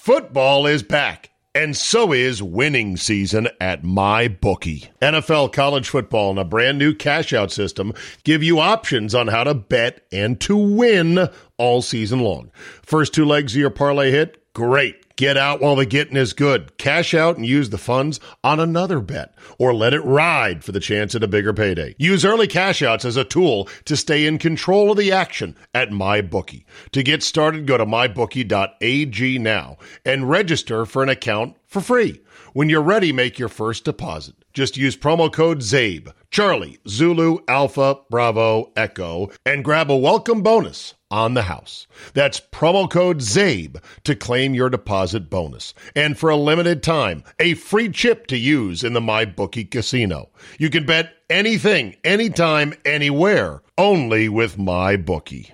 Football is back, and so is winning season at MyBookie. NFL, college football, and a brand new cash-out system give you options on how to bet and to win all season long. First two legs of your parlay hit? Great. Get out while the getting is good. Cash out and use the funds on another bet, or let it ride for the chance at a bigger payday. Use early cash outs as a tool to stay in control of the action at MyBookie. To get started, go to mybookie.ag now and register for an account for free. When you're ready, make your first deposit. Just use promo code ZABE, Charlie, Zulu, Alpha, Bravo, Echo, and grab a welcome bonus on the house. That's promo code ZABE to claim your deposit bonus. And for a limited time, a free chip to use in the MyBookie casino. You can bet anything, anytime, anywhere, only with MyBookie.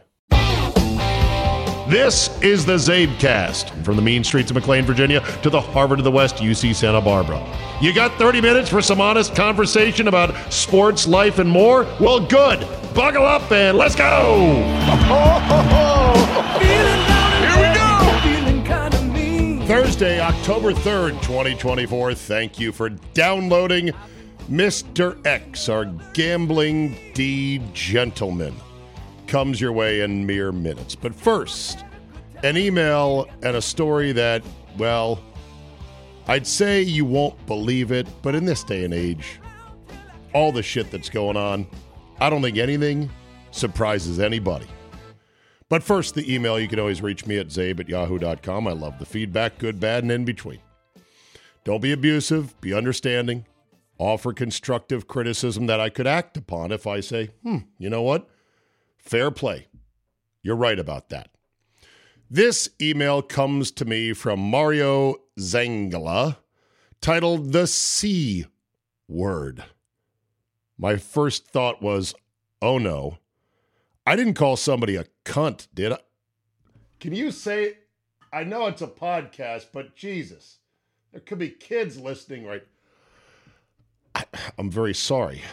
This is the ZabeCast, from the mean streets of McLean, Virginia, to the Harvard of the West, UC Santa Barbara. You got 30 minutes for some honest conversation about sports, life, and more? Well, good. Buckle up and let's go! Here we go! Thursday, October 3rd, 2024. Thank you for downloading Mr. X, our gambling D gentleman. Comes your way in mere minutes. But first, an email and a story that, well, I'd say you won't believe it, but in this day and age, all the shit that's going on, I don't think anything surprises anybody. But first, the email. You can always reach me at zabe@yahoo.com. I love the feedback, good, bad, and in between. Don't be abusive, be understanding, offer constructive criticism that I could act upon if I say, you know what? Fair play. You're right about that. This email comes to me from Mario Zangala, titled The C Word. My first thought was, oh no, I didn't call somebody a cunt, did I? Can you say, I know it's a podcast, but Jesus, there could be kids listening, right? I'm very sorry.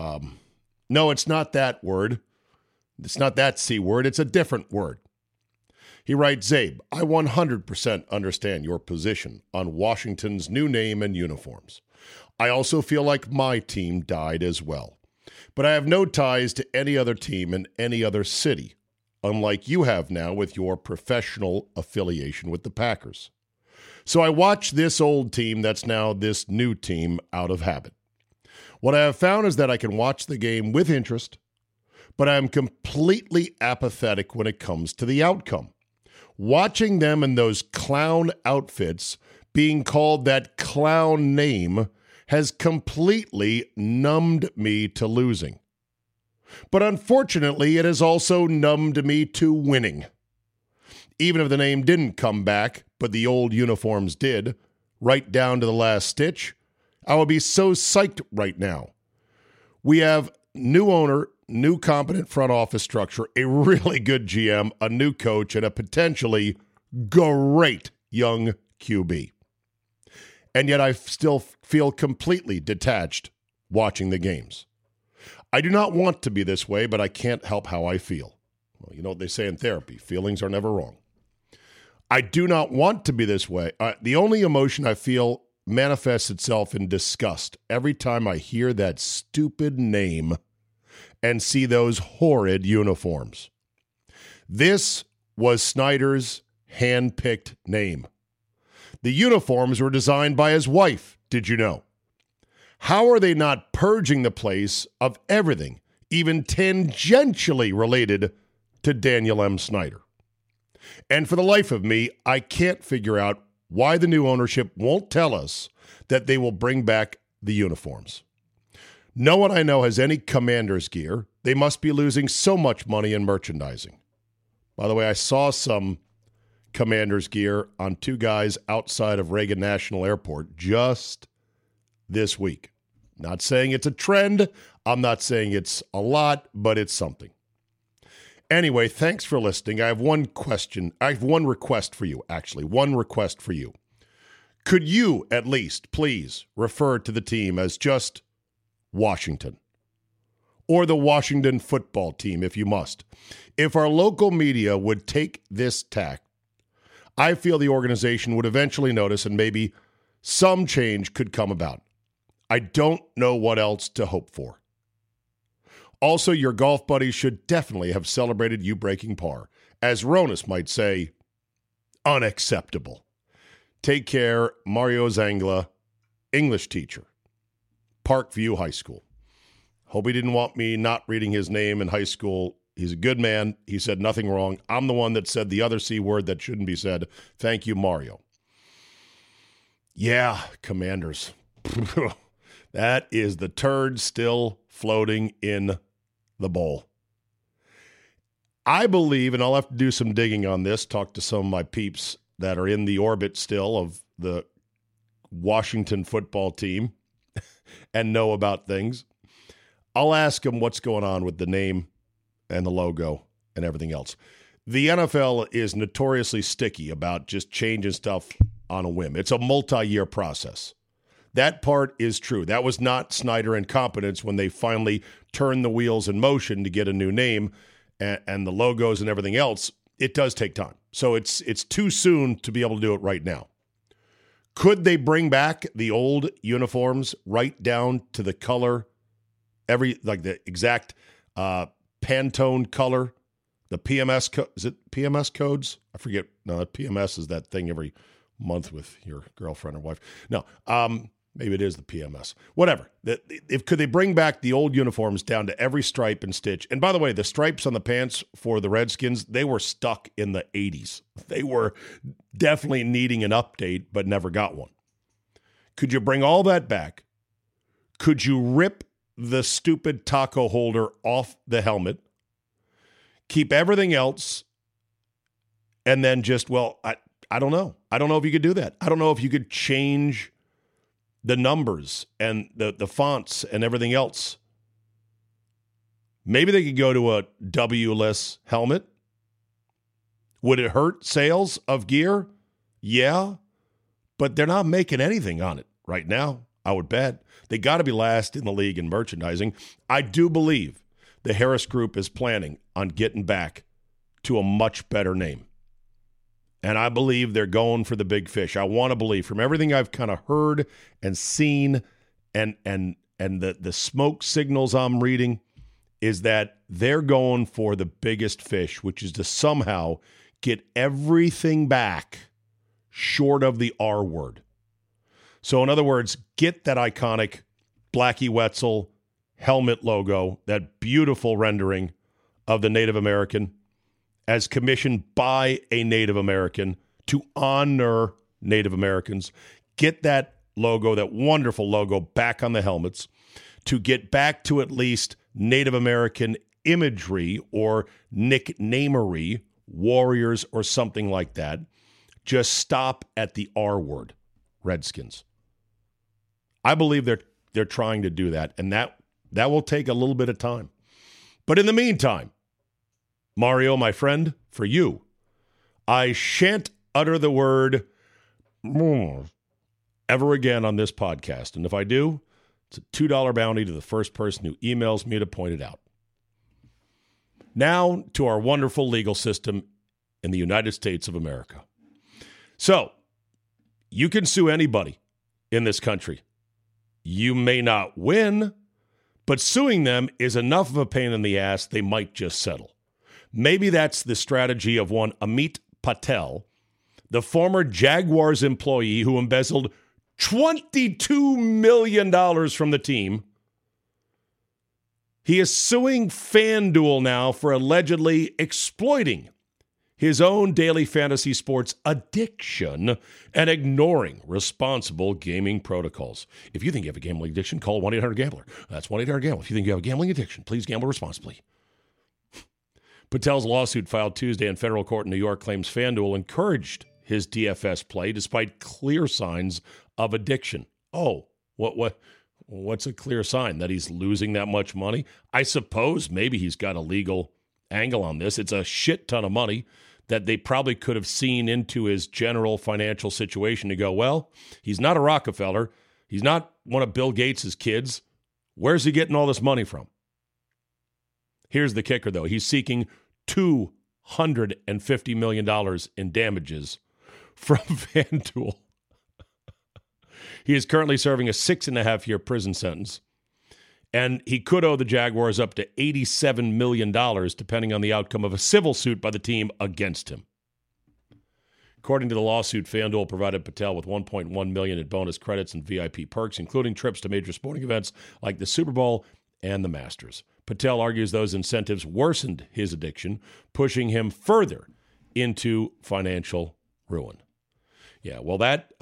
No, it's not that word. It's not that C word. It's a different word. He writes, Zabe, I 100% understand your position on Washington's new name and uniforms. I also feel like my team died as well. But I have no ties to any other team in any other city, unlike you have now with your professional affiliation with the Packers. So I watch this old team that's now this new team out of habit. What I have found is that I can watch the game with interest, but I am completely apathetic when it comes to the outcome. Watching them in those clown outfits, being called that clown name, has completely numbed me to losing. But unfortunately, it has also numbed me to winning. Even if the name didn't come back, but the old uniforms did, right down to the last stitch, I would be so psyched right now. We have new owner, new competent front office structure, a really good GM, a new coach, and a potentially great young QB. And yet I still feel completely detached watching the games. I do not want to be this way, but I can't help how I feel. Well, you know what they say in therapy, feelings are never wrong. I do not want to be this way. The only emotion I feel manifests itself in disgust every time I hear that stupid name and see those horrid uniforms. This was Snyder's hand-picked name. The uniforms were designed by his wife, did you know? How are they not purging the place of everything, even tangentially related to Daniel M. Snyder? And for the life of me, I can't figure out why the new ownership won't tell us that they will bring back the uniforms. No one I know has any Commander's gear. They must be losing so much money in merchandising. By the way, I saw some Commander's gear on two guys outside of Reagan National Airport just this week. Not saying it's a trend. I'm not saying it's a lot, but it's something. Anyway, thanks for listening. I have one request for you, actually. One request for you. Could you, at least, please refer to the team as just Washington? Or the Washington football team, if you must. If our local media would take this tack, I feel the organization would eventually notice and maybe some change could come about. I don't know what else to hope for. Also, your golf buddies should definitely have celebrated you breaking par. As Ronas might say, unacceptable. Take care, Mario Zangla, English teacher, Parkview High School. Hope he didn't want me not reading his name in high school. He's a good man. He said nothing wrong. I'm the one that said the other C word that shouldn't be said. Thank you, Mario. Yeah, Commanders. That is the turd still floating in the bowl. I believe, and I'll have to do some digging on this, talk to some of my peeps that are in the orbit still of the Washington football team and know about things. I'll ask them what's going on with the name and the logo and everything else. The NFL is notoriously sticky about just changing stuff on a whim. It's a multi-year process. That part is true. That was not Snyder incompetence when they finally turned the wheels in motion to get a new name and the logos and everything else. It does take time. So it's too soon to be able to do it right now. Could they bring back the old uniforms right down to the color, like the exact Pantone color, the PMS is it PMS codes? I forget. No, PMS is that thing every month with your girlfriend or wife. No, maybe it is the PMS. Whatever. Could they bring back the old uniforms down to every stripe and stitch? And by the way, the stripes on the pants for the Redskins, they were stuck in the 80s. They were definitely needing an update, but never got one. Could you bring all that back? Could you rip the stupid taco holder off the helmet? Keep everything else, and then just, I don't know. I don't know if you could do that. I don't know if you could change the numbers and the fonts and everything else. Maybe they could go to a W-less helmet. Would it hurt sales of gear? Yeah, but they're not making anything on it right now, I would bet. They got to be last in the league in merchandising. I do believe the Harris Group is planning on getting back to a much better name. And I believe they're going for the big fish. I want to believe, from everything I've kind of heard and seen and the smoke signals I'm reading, is that they're going for the biggest fish, which is to somehow get everything back short of the R word. So in other words, get that iconic Blackie Wetzel helmet logo, that beautiful rendering of the Native American as commissioned by a Native American to honor Native Americans. Get that logo, that wonderful logo, back on the helmets, to get back to at least Native American imagery or nicknamery, warriors or something like that. Just stop at the R word, Redskins. I believe they're trying to do that, and that will take a little bit of time. But in the meantime, Mario, my friend, for you, I shan't utter the word ever again on this podcast. And if I do, it's a $2 bounty to the first person who emails me to point it out. Now to our wonderful legal system in the United States of America. So, you can sue anybody in this country. You may not win, but suing them is enough of a pain in the ass, they might just settle. Maybe that's the strategy of one Amit Patel, the former Jaguars employee who embezzled $22 million from the team. He is suing FanDuel now for allegedly exploiting his own daily fantasy sports addiction and ignoring responsible gaming protocols. If you think you have a gambling addiction, call 1-800-GAMBLER. That's 1-800-GAMBLER. If you think you have a gambling addiction, please gamble responsibly. Patel's lawsuit filed Tuesday in federal court in New York claims FanDuel encouraged his DFS play despite clear signs of addiction. Oh, what's a clear sign? That he's losing that much money? I suppose maybe he's got a legal angle on this. It's a shit ton of money that they probably could have seen into his general financial situation to go, well, he's not a Rockefeller. He's not one of Bill Gates' kids. Where's he getting all this money from? Here's the kicker, though. He's seeking $250 million in damages from FanDuel. He is currently serving a 6.5-year prison sentence, and he could owe the Jaguars up to $87 million, depending on the outcome of a civil suit by the team against him. According to the lawsuit, FanDuel provided Patel with $1.1 million in bonus credits and VIP perks, including trips to major sporting events like the Super Bowl and the Masters. Patel argues those incentives worsened his addiction, pushing him further into financial ruin. Yeah, well,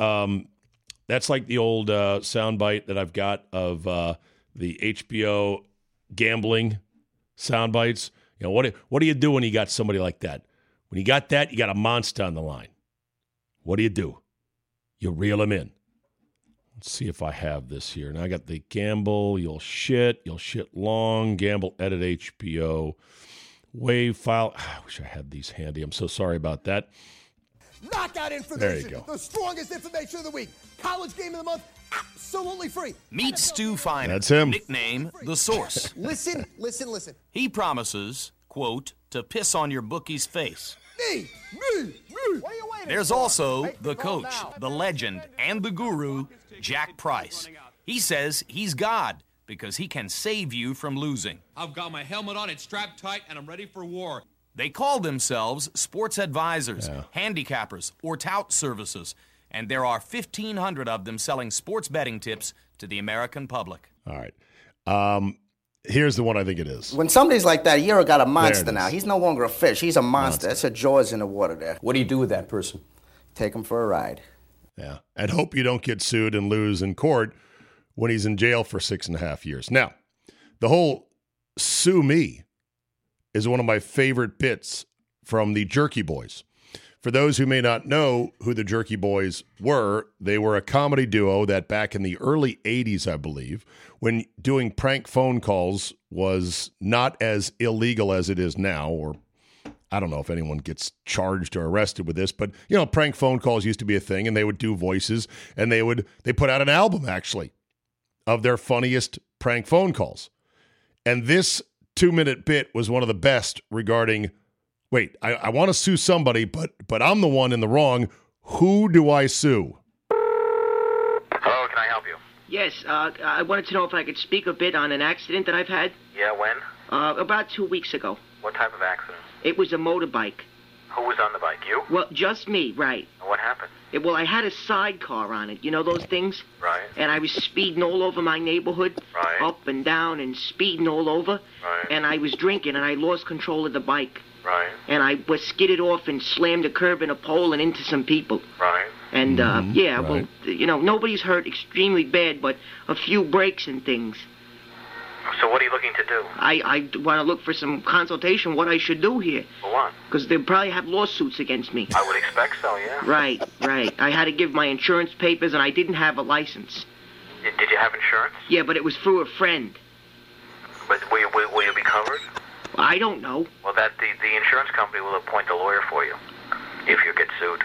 that's like the old soundbite that I've got of the HBO gambling soundbites. You know, what do you do when you got somebody like that? When you got that, you got a monster on the line. What do? You reel him in. Let's see if I have this here. Now I got the gamble, you'll shit long, gamble edit HBO, wave file. I wish I had these handy. I'm so sorry about that. Knockout information. There you go. The strongest information of the week. College game of the month, absolutely free. Meet Stu Feiner. That's him. Nickname, The Source. Listen. He promises, quote, to piss on your bookie's face. Me. What are you waiting There's for? also Make the call coach, now. the legend, and the guru, Jack Price. He says he's God because he can save you from losing. I've got my helmet on, it's strapped tight, and I'm ready for war. They call themselves sports advisors, handicappers, or tout services, and there are 1,500 of them selling sports betting tips to the American public. All right. Here's the one I think it is. When somebody's like that, you're got a monster There it is. now. He's no longer a fish. He's a monster. That's a Jaws in the water there. What do you do with that person? Take him for a ride. Yeah. And hope you don't get sued and lose in court when he's in jail for 6.5 years. Now, the whole sue me is one of my favorite bits from the Jerky Boys. For those who may not know who the Jerky Boys were, they were a comedy duo that back in the early 80s, I believe, when doing prank phone calls was not as illegal as it is now, or I don't know if anyone gets charged or arrested with this, but, you know, prank phone calls used to be a thing, and they would do voices, and they put out an album, actually, of their funniest prank phone calls. And this 2-minute bit was one of the best regarding, wait, I want to sue somebody, but I'm the one in the wrong. Who do I sue? Hello, can I help you? Yes, I wanted to know if I could speak a bit on an accident that I've had. Yeah, when? About 2 weeks ago. What type of accident? It was a motorbike. Who was on the bike? You? Well, just me, right. What happened? Well, I had a sidecar on it. You know those things? Right. And I was speeding all over my neighborhood. Right. Up and down and speeding all over. Right. And I was drinking and I lost control of the bike. Right. And I was skidded off and slammed a curb in a pole and into some people. Right. And, yeah, right. well, you know, nobody's hurt extremely bad, but a few breaks and things. So what are you looking to do? I want to look for some consultation what I should do here. For what? Because they'll probably have lawsuits against me. I would expect so, yeah. Right. I had to give my insurance papers, and I didn't have a license. Did you have insurance? Yeah, but it was through a friend. But will you be covered? I don't know. Well, the insurance company will appoint a lawyer for you if you get sued.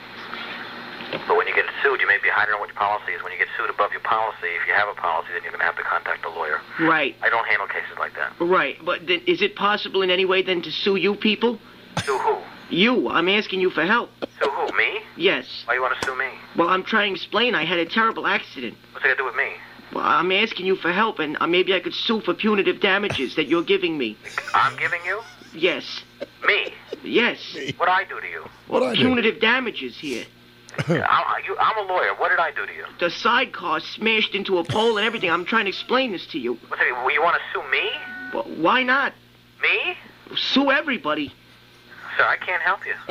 But when you get sued, you may be, I don't know what your policy is. When you get sued above your policy, if you have a policy, then you're going to have to contact a lawyer. Right. I don't handle cases like that. Right. But then, is it possible in any way then to sue you people? Sue who? You. I'm asking you for help. Sue who? Me? Yes. Why you want to sue me? Well, I'm trying to explain. I had a terrible accident. What's it got to do with me? Well, I'm asking you for help, and maybe I could sue for punitive damages that you're giving me. I'm giving you? Yes. Me? Yes. What I do to you? What I do? Punitive damages here. I'm a lawyer. What did I do to you? The sidecar smashed into a pole and everything. I'm trying to explain this to you. What's it, you want to sue me? Well, why not? Me? Sue everybody. Sir, I can't help you.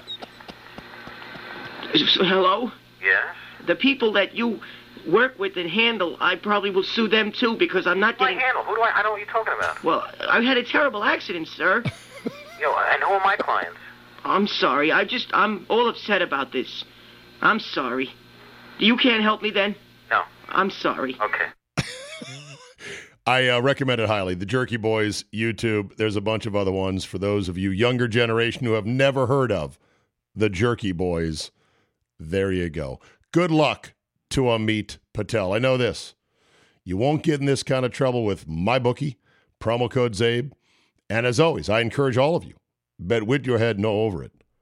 Hello? Yes? The people that you work with and handle, I probably will sue them too because I'm not Who do I getting... handle? Who do I know what you're talking about. Well, I had a terrible accident, sir. And who are my clients? I'm sorry. I'm all upset about this. I'm sorry. You can't help me then? No. I'm sorry. Okay. I recommend it highly. The Jerky Boys, YouTube. There's a bunch of other ones for those of you younger generation who have never heard of the Jerky Boys. There you go. Good luck to Amit Patel. I know this. You won't get in this kind of trouble with MyBookie, promo code ZABE. And as always, I encourage all of you, bet with your head, no over it.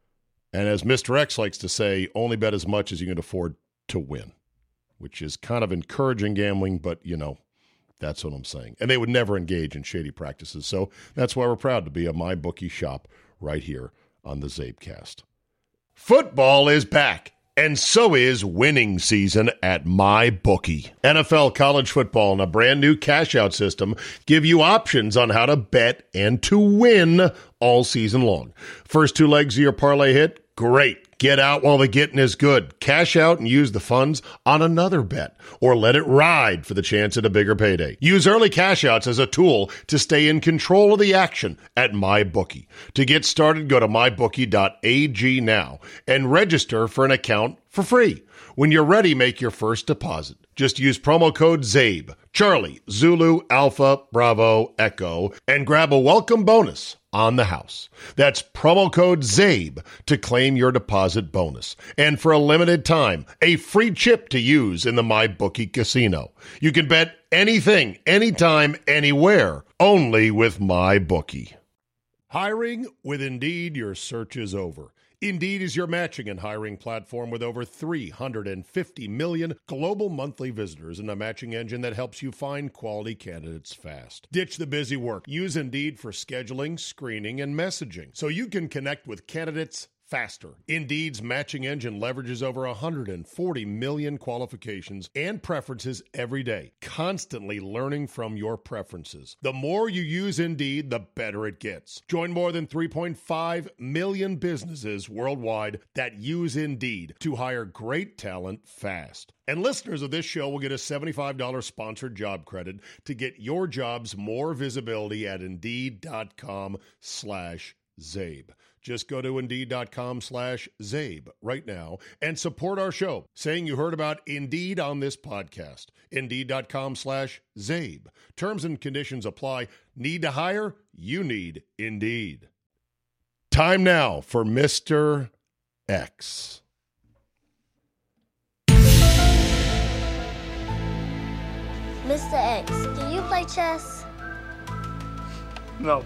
And as Mr. X likes to say, only bet as much as you can afford to win, which is kind of encouraging gambling, but, that's what I'm saying. And they would never engage in shady practices. So that's why we're proud to be a MyBookie shop right here on the Zabecast. Football is back, and so is winning season at MyBookie. NFL, college football, and a brand new cash-out system give you options on how to bet and to win all season long. First 2 legs of your parlay hit? Great. Get out while the getting is good. Cash out and use the funds on another bet, or let it ride for the chance at a bigger payday. Use early cash outs as a tool to stay in control of the action at MyBookie. To get started, go to mybookie.ag now and register for an account for free. When you're ready, make your first deposit. Just use promo code ZABE, Charlie, Zulu, Alpha, Bravo, Echo, and grab a welcome bonus on the house. That's promo code ZABE to claim your deposit bonus. And for a limited time, a free chip to use in the MyBookie casino. You can bet anything, anytime, anywhere, only with MyBookie. Hiring with Indeed, your search is over. Indeed is your matching and hiring platform with over 350 million global monthly visitors and a matching engine that helps you find quality candidates fast. Ditch the busy work. Use Indeed for scheduling, screening, and messaging so you can connect with candidates faster. Indeed's matching engine leverages over 140 million qualifications and preferences every day, constantly learning from your preferences. The more you use Indeed, the better it gets. Join more than 3.5 million businesses worldwide that use Indeed to hire great talent fast. And listeners of this show will get a $75 sponsored job credit to get your jobs more visibility at Indeed.com/Zabe. Just go to Indeed.com/Zabe right now and support our show, saying you heard about Indeed on this podcast. Indeed.com/Zabe. Terms and conditions apply. Need to hire? You need Indeed. Time now for Mr. X. Mr. X, can you play chess? No.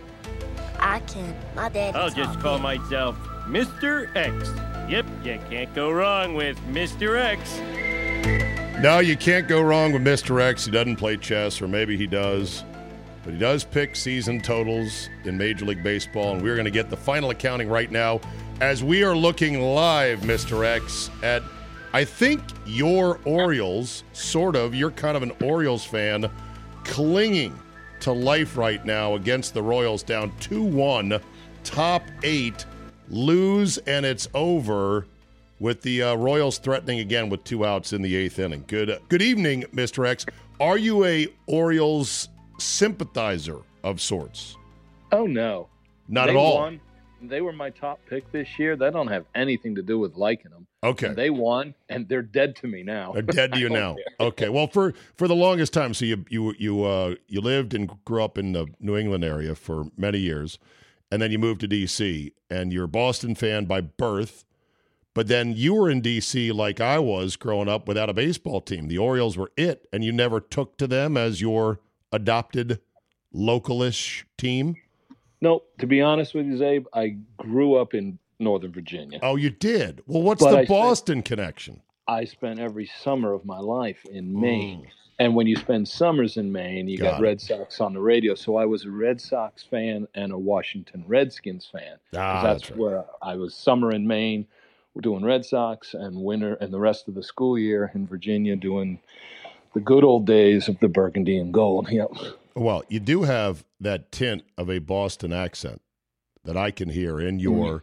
I can. My dad. I'll just call myself Mr. X. Yep, you can't go wrong with Mr. X. No, you can't go wrong with Mr. X. He doesn't play chess, or maybe he does. But he does pick season totals in Major League Baseball, and we're going to get the final accounting right now as we are looking live, Mr. X, at, I think, your Orioles, sort of. You're kind of an Orioles fan, clinging to life right now against the Royals, down 2-1, top 8, lose, and it's over with the Royals threatening again with 2 outs in the 8th inning. Good evening, Mr. X. Are you a Orioles sympathizer of sorts? Oh, no. Not at all. Won. They were my top pick this year. That don't have anything to do with liking them. Okay. And they won, and they're dead to me now. They're dead to you now. Okay. Well, for the longest time, so you lived and grew up in the New England area for many years, and then you moved to D.C., and you're a Boston fan by birth, but then you were in D.C. like I was growing up without a baseball team. The Orioles were it, and you never took to them as your adopted localish team? No, to be honest with you, Zabe, I grew up in Northern Virginia. Oh, you did? Well, what's the Boston connection? I spent every summer of my life in Maine. And when you spend summers in Maine, you got Red Sox on the radio. So I was a Red Sox fan and a Washington Redskins fan. That's right. Where I was summer in Maine, doing Red Sox, and winter and the rest of the school year in Virginia doing the good old days of the burgundy and gold. Yep. Well, you do have that tint of a Boston accent that I can hear in your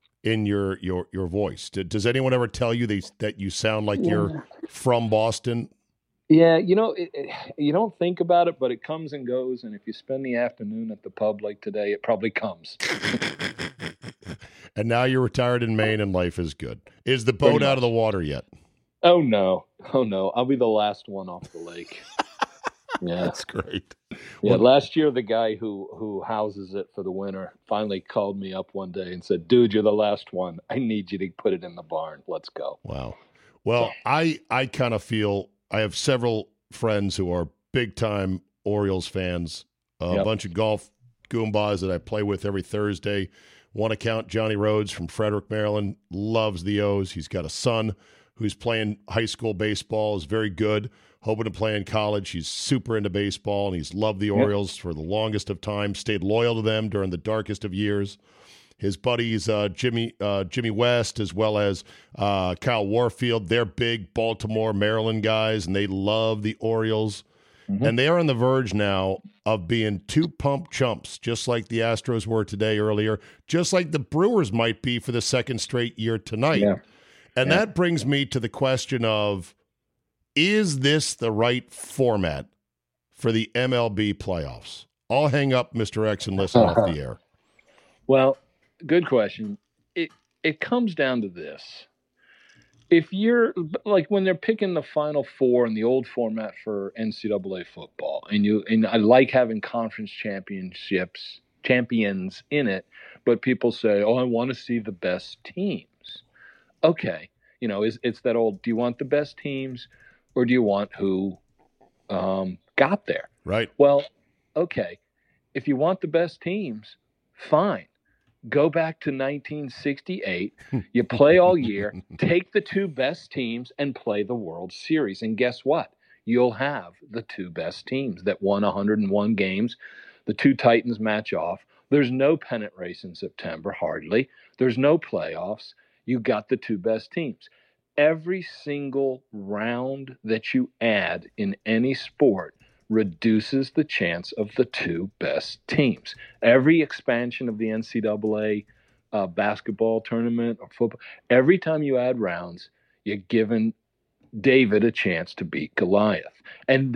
your voice. Does anyone ever tell you that you sound like you're from Boston? Yeah, you don't think about it, but it comes and goes. And if you spend the afternoon at the pub like today, it probably comes. And now you're retired in Maine and life is good. Is the boat out of the water yet? Oh, no. I'll be the last one off the lake. Yeah, that's great. Yeah, last year the guy who houses it for the winter finally called me up one day and said, "Dude, you're the last one. I need you to put it in the barn. Let's go." Wow. Well, I kind of feel I have several friends who are big time Orioles fans. A bunch of golf goombas that I play with every Thursday One account, Johnny Rhodes from Frederick, Maryland, loves the O's. He's got a son who's playing high school baseball, is very good, hoping to play in college. He's super into baseball, and he's loved the Orioles for the longest of time, stayed loyal to them during the darkest of years. His buddies, Jimmy West, as well as Kyle Warfield, they're big Baltimore, Maryland guys, and they love the Orioles. And they are on the verge now of being two pump chumps, just like the Astros were today earlier, just like the Brewers might be for the second straight year tonight. And that brings me to the question of, is this the right format for the MLB playoffs? I'll hang up, Mr. X, and listen off the air. Well, good question. It comes down to this. If you're like when they're picking the Final Four in the old format for NCAA football, and I like having conference champions in it, but people say, "Oh, I want to see the best teams." Okay, it's that old. Do you want the best teams, or do you want who got there? Right. Well, okay, if you want the best teams, fine. Go back to 1968. You play all year, take the two best teams, and play the World Series. And guess what? You'll have the two best teams that won 101 games. The two Titans match off. There's no pennant race in September, hardly. There's no playoffs. You got the two best teams. Every single round that you add in any sport reduces the chance of the two best teams. Every expansion of the NCAA basketball tournament or football, every time you add rounds, you're giving David a chance to beat Goliath. And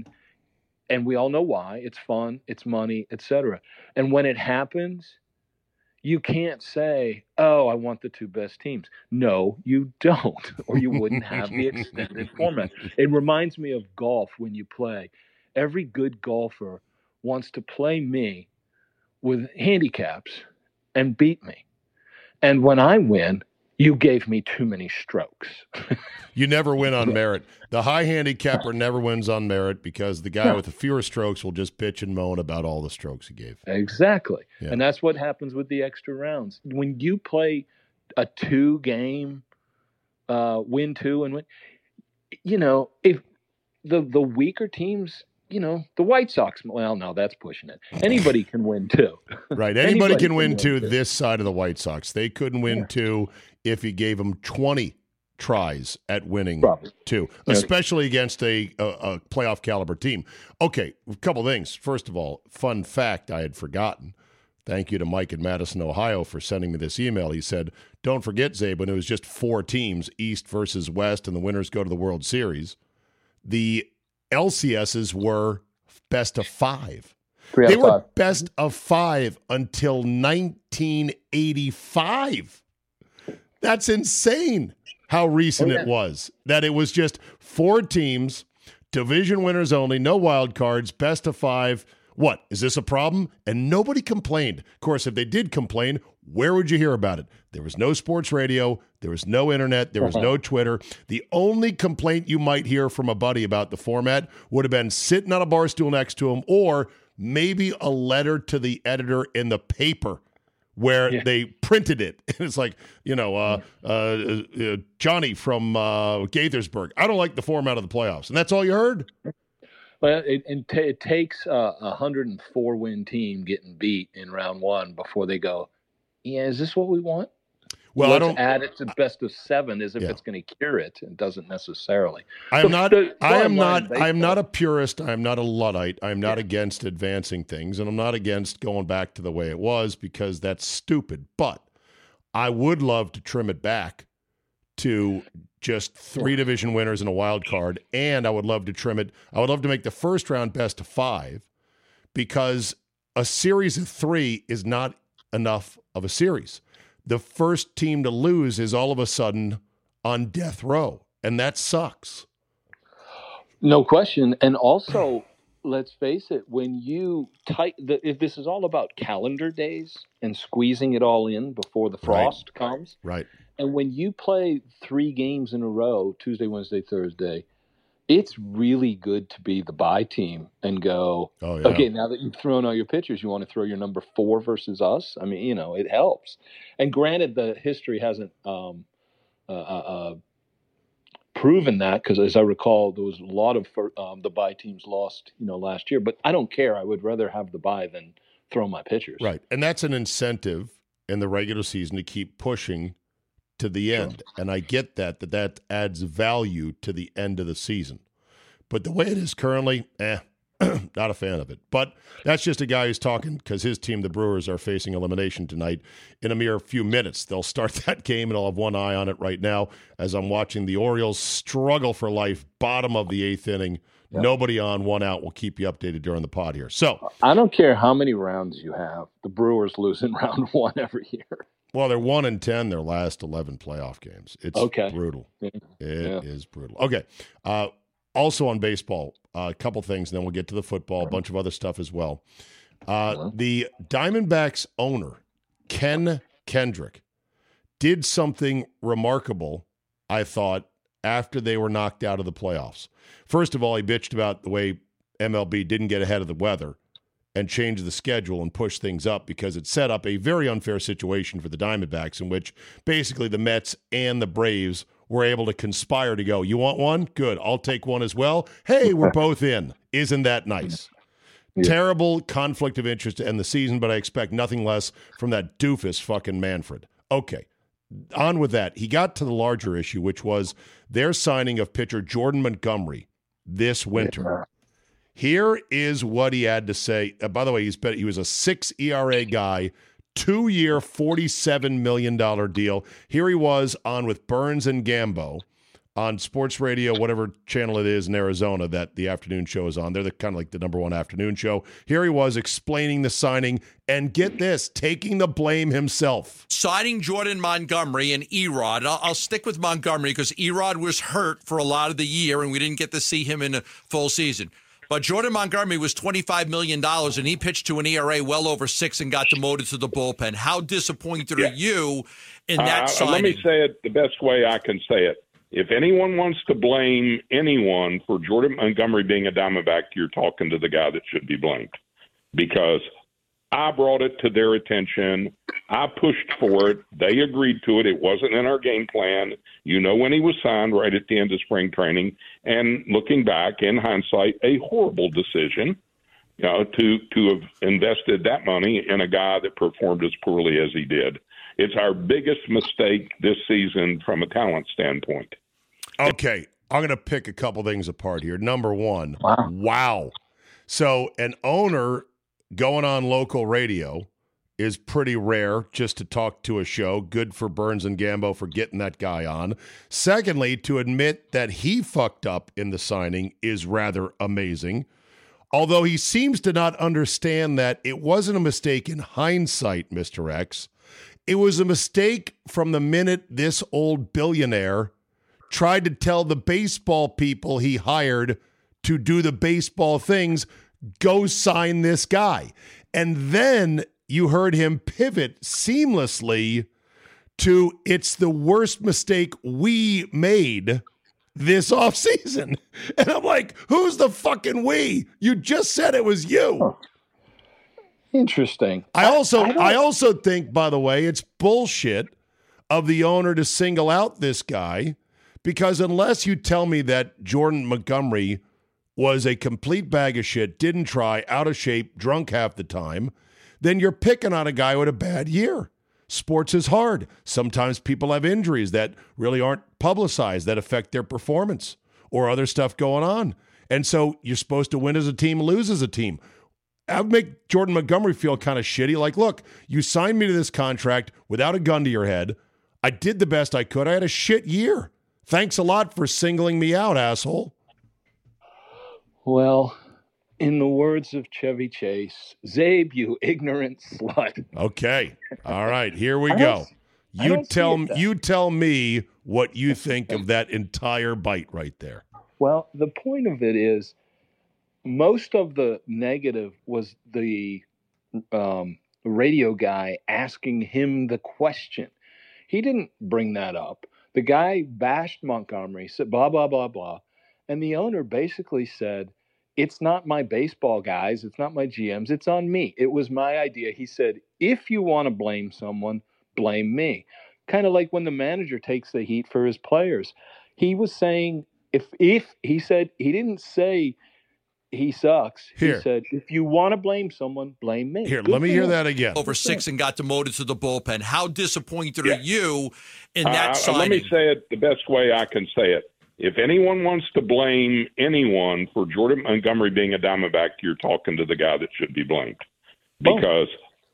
we all know why. It's fun, it's money, etc. And when it happens, you can't say, "Oh, I want the two best teams." No, you don't, or you wouldn't have the extended format. It reminds me of golf when you play. Every good golfer wants to play me with handicaps and beat me. And when I win, you gave me too many strokes. You never win on merit. The high handicapper never wins on merit because the guy with the fewer strokes will just bitch and moan about all the strokes he gave. Exactly. Yeah. And that's what happens with the extra rounds. When you play a 2-game win 2 and win, if the weaker teams, the White Sox, well, no, that's pushing it. Anybody can win too. Right. Anybody can win too this side of the White Sox. They couldn't win two if you gave them 20 tries at winning two, especially against a playoff caliber team. Okay, a couple things. First of all, fun fact I had forgotten. Thank you to Mike in Madison, Ohio for sending me this email. He said, don't forget, Zabin, it was just 4 teams, East versus West, and the winners go to the World Series. The LCSs were best of 5. They were best of 5 until 1985. That's insane how recent it was. That it was just 4 teams, division winners only, no wild cards, best of 5. What? Is this a problem? And nobody complained. Of course, if they did complain, where would you hear about it? There was no sports radio. There was no internet. There was no Twitter. The only complaint you might hear from a buddy about the format would have been sitting on a bar stool next to him, or maybe a letter to the editor in the paper where they printed it. And it's like, Johnny from Gaithersburg, I don't like the format of the playoffs. And that's all you heard? Well, it takes a 104-win team getting beat in round 1 before they go, is this what we want? Well, let's add it to best of 7 as if it's going to cure it. It doesn't necessarily. I am not a purist. I am not a Luddite. I am not against advancing things, and I'm not against going back to the way it was because that's stupid. But I would love to trim it back to just 3 division winners and a wild card, and I would love to trim it. I would love to make the first round best of 5 because a series of 3 is not enough of a series. The first team to lose is all of a sudden on death row, and that sucks. No question. And also, let's face it, when you if this is all about calendar days and squeezing it all in before the frost comes. Right. And when you play 3 games in a row, Tuesday, Wednesday, Thursday, it's really good to be the bye team and go, okay, now that you've thrown all your pitchers, you want to throw your number 4 versus us? I mean, it helps. And granted, the history hasn't proven that, because as I recall, there was a lot of the bye teams lost, last year. But I don't care. I would rather have the bye than throw my pitchers. Right. And that's an incentive in the regular season to keep pushing to the end. And I get that adds value to the end of the season. But the way it is currently, not a fan of it. But that's just a guy who's talking because his team, the Brewers, are facing elimination tonight in a mere few minutes. They'll start that game, and I'll have one eye on it right now as I'm watching the Orioles struggle for life, bottom of the 8th inning. Yep. Nobody on, 1 out. We'll keep you updated during the pod here. So I don't care how many rounds you have. The Brewers lose in round 1 every year. Well, they're 1-10 their last 11 playoff games. It's brutal. Yeah. It is brutal. Okay. Also on baseball, a couple things, and then we'll get to the football, a bunch of other stuff as well. The Diamondbacks owner, Ken Kendrick, did something remarkable, I thought, after they were knocked out of the playoffs. First of all, he bitched about the way MLB didn't get ahead of the weather and change the schedule and push things up because it set up a very unfair situation for the Diamondbacks in which basically the Mets and the Braves were able to conspire to go, you want one? Good. I'll take one as well. Hey, we're both in. Isn't that nice? Yeah. Terrible conflict of interest to end the season, but I expect nothing less from that doofus fucking Manfred. Okay. On with that. He got to the larger issue, which was their signing of pitcher Jordan Montgomery this winter. Yeah. Here is what he had to say. By the way, he was a 6 ERA guy, 2-year, $47 million deal. Here he was on with Burns and Gambo on sports radio, whatever channel it is in Arizona that the afternoon show is on. They're kind of like the number one afternoon show. Here he was explaining the signing, and get this, taking the blame himself. Signing Jordan Montgomery and Erod. I'll stick with Montgomery because Erod was hurt for a lot of the year, and we didn't get to see him in a full season. But Jordan Montgomery was $25 million, and he pitched to an ERA well over 6 and got demoted to the bullpen. How disappointed are you in that signing? Let me say it the best way I can say it. If anyone wants to blame anyone for Jordan Montgomery being a Diamondback, you're talking to the guy that should be blamed. Because I brought it to their attention. I pushed for it. They agreed to it. It wasn't in our game plan. When he was signed right at the end of spring training. And looking back, in hindsight, a horrible decision, to have invested that money in a guy that performed as poorly as he did. It's our biggest mistake this season from a talent standpoint. Okay, I'm going to pick a couple things apart here. Number one, wow. So an owner going on local radio is pretty rare just to talk to a show. Good for Burns and Gambo for getting that guy on. Secondly, to admit that he fucked up in the signing is rather amazing. Although he seems to not understand that it wasn't a mistake in hindsight, Mr. X. It was a mistake from the minute this old billionaire tried to tell the baseball people he hired to do the baseball things, go sign this guy. And then you heard him pivot seamlessly to it's the worst mistake we made this offseason. And I'm like, who's the fucking we? You just said it was you. Huh. Interesting. I also think, by the way, it's bullshit of the owner to single out this guy, because unless you tell me that Jordan Montgomery was a complete bag of shit, didn't try, out of shape, drunk half the time, then you're picking on a guy with a bad year. Sports is hard. Sometimes people have injuries that really aren't publicized that affect their performance or other stuff going on. And so you're supposed to win as a team, lose as a team. I would make Jordan Montgomery feel kind of shitty. Like, look, you signed me to this contract without a gun to your head. I did the best I could. I had a shit year. Thanks a lot for singling me out, asshole. Well, in the words of Chevy Chase, Zabe, you ignorant slut. Okay. All right. Here we go. You tell me what you think of that entire bite right there. Well, the point of it is most of the negative was the radio guy asking him the question. He didn't bring that up. The guy bashed Montgomery, said blah, blah, blah, blah. And the owner basically said, it's not my baseball guys. It's not my GMs. It's on me. It was my idea. He said, if you want to blame someone, blame me. Kind of like when the manager takes the heat for his players. He was saying, if he said, he didn't say he sucks. Here. He said, if you want to blame someone, blame me. Here, let me hear that again. Over 6 and got demoted to the bullpen. How disappointed are you in that signing? Let me say it the best way I can say it. If anyone wants to blame anyone for Jordan Montgomery being a Diamondback, you're talking to the guy that should be blamed. Because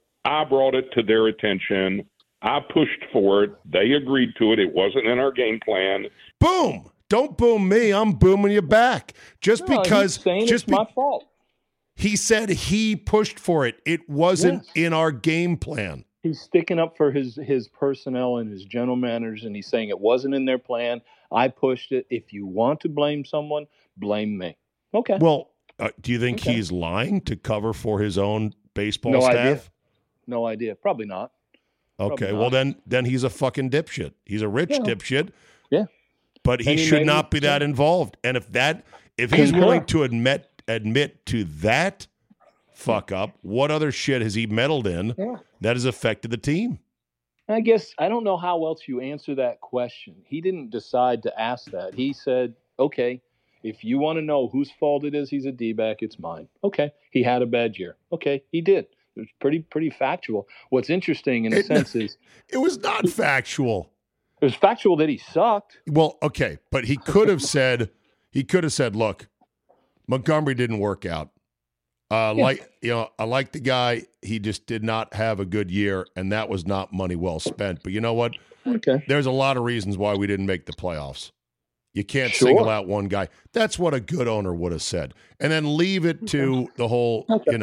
I brought it to their attention. I pushed for it. They agreed to it. It wasn't in our game plan. Boom! Don't boom me. I'm booming you back. Just because he's saying it's my fault. He said he pushed for it. It wasn't in our game plan. He's sticking up for his personnel and his general managers, and he's saying it wasn't in their plan. I pushed it. If you want to blame someone, blame me. Okay. Well, do you think he's lying to cover for his own baseball staff? Idea. No idea. Probably not. Okay. Well, then he's a fucking dipshit. He's a rich dipshit. Yeah. But he should not be that involved. And if he's willing to admit to that fuck up, what other shit has he meddled in that has affected the team? I guess I don't know how else you answer that question. He didn't decide to ask that. He said, okay, if you want to know whose fault it is he's a D-back, it's mine. Okay. He had a bad year. Okay. He did. It was pretty factual. What's interesting in a sense is it was not factual. It was factual that he sucked. Well, okay, but he could have said, look, Montgomery didn't work out. I like the guy. He just did not have a good year, and that was not money well spent. But you know what? Okay. There's a lot of reasons why we didn't make the playoffs. You can't single out one guy. That's what a good owner would have said. And then leave it to the whole,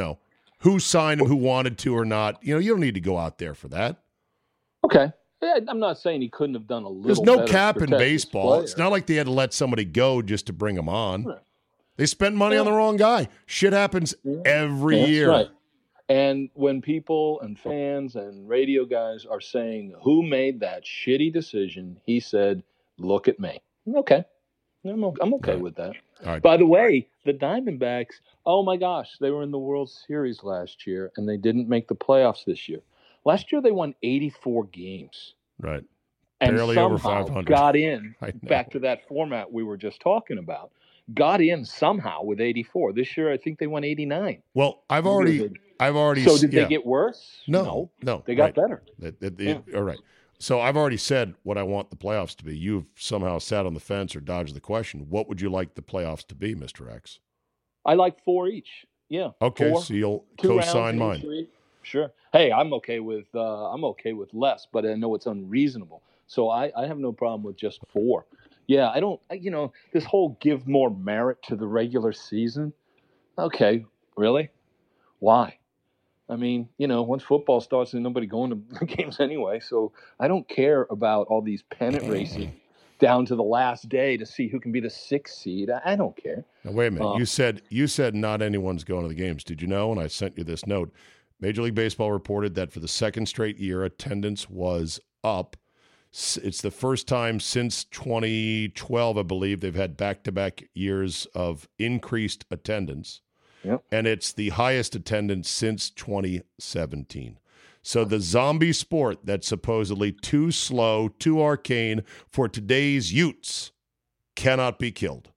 who signed him, who wanted to or not. You don't need to go out there for that. Okay. I'm not saying he couldn't have done a little. There's no cap in baseball. It's not like they had to let somebody go just to bring him on. Right. They spent money on the wrong guy. Shit happens every year. Right. And when people and fans and radio guys are saying, who made that shitty decision, he said, look at me. Okay. I'm okay with that. All right. By the way, the Diamondbacks, oh my gosh, they were in the World Series last year, and they didn't make the playoffs this year. Last year, they won 84 games. Right. And barely somehow over 500. Got in, back to that format we were just talking about, got in somehow with 84. This year, I think they won 89. Well, I've already. So did they get worse? No. They got better. All right. So I've already said what I want the playoffs to be. You've somehow sat on the fence or dodged the question. What would you like the playoffs to be, Mr. X? I like 4 each. Yeah. Okay, 4, so you'll 2 co-sign mine. 3. Sure. Hey, I'm okay with less, but I know it's unreasonable. So I have no problem with just 4. Yeah, this whole give more merit to the regular season. Okay, really? Why? I mean, once football starts, there's nobody going to the games anyway. So I don't care about all these pennant races down to the last day to see who can be the 6th seed. I don't care. Now, wait a minute. You said not anyone's going to the games. Did you know? And I sent you this note. Major League Baseball reported that for the second straight year, attendance was up. It's the first time since 2012, I believe, they've had back-to-back years of increased attendance. Yep. And it's the highest attendance since 2017. So the zombie sport that's supposedly too slow, too arcane for today's youths cannot be killed.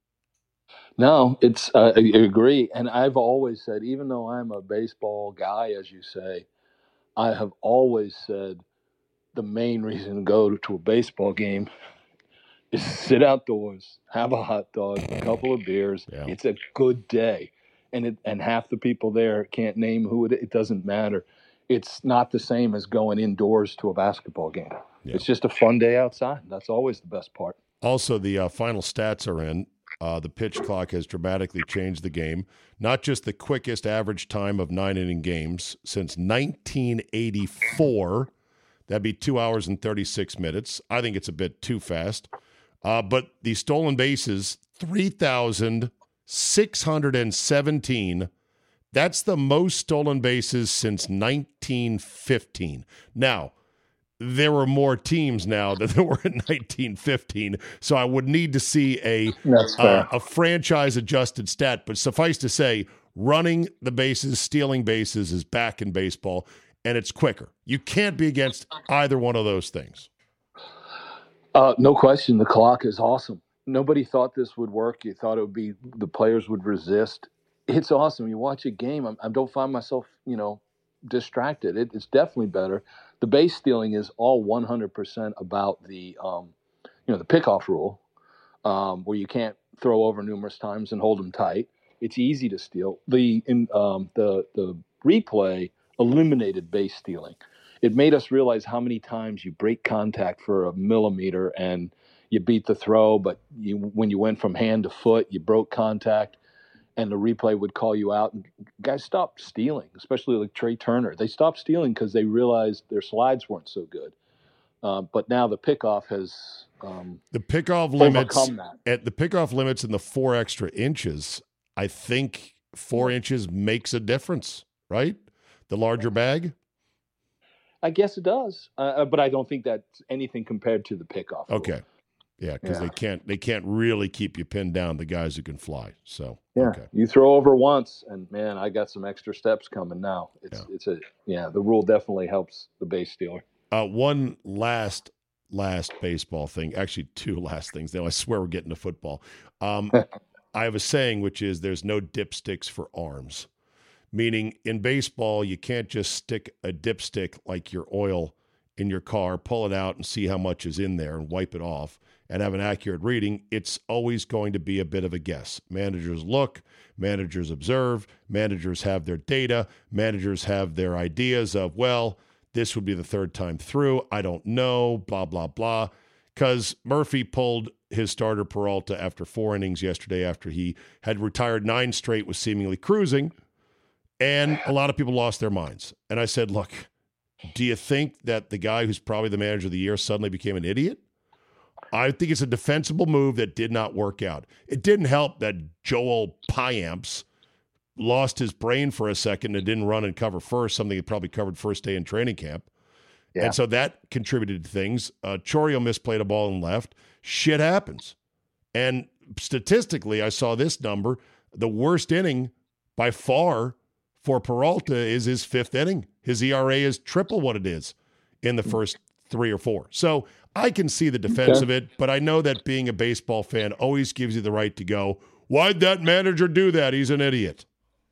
No, I agree. And I've always said, even though I'm a baseball guy, as you say, I have always said the main reason to go to a baseball game is sit outdoors, have a hot dog, a couple of beers. Yeah. It's a good day. And half the people there can't name who it doesn't matter. It's not the same as going indoors to a basketball game. Yeah. It's just a fun day outside. That's always the best part. Also, the final stats are in. The pitch clock has dramatically changed the game. Not just the quickest average time of 9-inning games since 1984. That'd be 2 hours and 36 minutes. I think it's a bit too fast. But the stolen bases, 3,617. That's the most stolen bases since 1915. Now, there were more teams now than there were in 1915. So I would need to see a franchise-adjusted stat. But suffice to say, running the bases, stealing bases is back in baseball, and it's quicker. You can't be against either one of those things. No question. The clock is awesome. Nobody thought this would work. You thought it would be the players would resist. It's awesome. You watch a game, I don't find myself, distracted. It's definitely better. The base stealing is all 100% about the pickoff rule, where you can't throw over numerous times and hold them tight. It's easy to steal. The replay eliminated base stealing. It made us realize how many times you break contact for a millimeter and you beat the throw, but when you went from hand to foot, you broke contact, and the replay would call you out. And guys stopped stealing, especially like Trey Turner. They stopped stealing because they realized their slides weren't so good. But now the pickoff has the pickoff limits in the 4 extra inches. I think 4 inches makes a difference, right? The larger bag. I guess it does, but I don't think that's anything compared to the pickoff rule. Okay. Yeah, because they can't really keep you pinned down, the guys who can fly. So okay. You throw over once, and man, I got some extra steps coming now. The rule definitely helps the base stealer. One last baseball thing, actually 2 last things. Now I swear we're getting to football. I have a saying, which is there's no dipsticks for arms, meaning in baseball you can't just stick a dipstick like your oil in your car, pull it out and see how much is in there and wipe it off and have an accurate reading. It's always going to be a bit of a guess. Managers look, managers observe, managers have their data, managers have their ideas of, well, this would be the 3rd time through. I don't know, blah, blah, blah. Because Murphy pulled his starter Peralta after 4 innings yesterday after he had retired 9 straight with seemingly cruising, and a lot of people lost their minds. And I said, look, do you think that the guy who's probably the manager of the year suddenly became an idiot? I think it's a defensible move that did not work out. It didn't help that Joel Payamps lost his brain for a second and didn't run and cover first, something he probably covered first day in training camp. Yeah. And so that contributed to things. Chourio misplayed a ball and left. Shit happens. And statistically, I saw this number. The worst inning by far for Peralta is his 5th inning. His ERA is triple what it is in the first 3 or 4. So I can see the defense of it, but I know that being a baseball fan always gives you the right to go, why'd that manager do that? He's an idiot.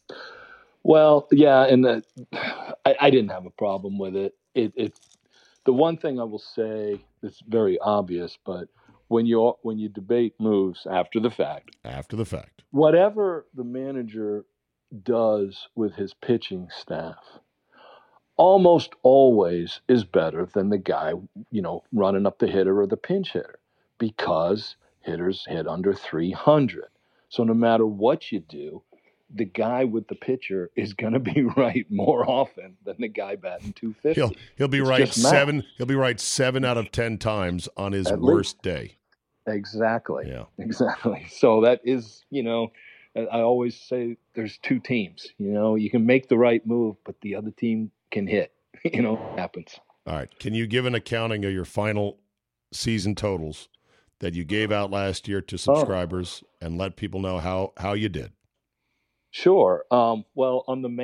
Well, yeah, and I didn't have a problem with it. The one thing I will say that's very obvious, but when you debate moves after the fact, whatever the manager does with his pitching staff almost always is better than the guy, running up the hitter or the pinch hitter, because hitters hit under 300. So no matter what you do, the guy with the pitcher is going to be right more often than the guy batting 250. He'll be right 7. He'll be right 7 out of 10 times on his worst day. Exactly. Yeah. Exactly. So that is, I always say there's 2 teams. You can make the right move, but the other team can hit. It happens. All right. Can you give an accounting of your final season totals that you gave out last year to subscribers and let people know how you did? Sure. Well, on the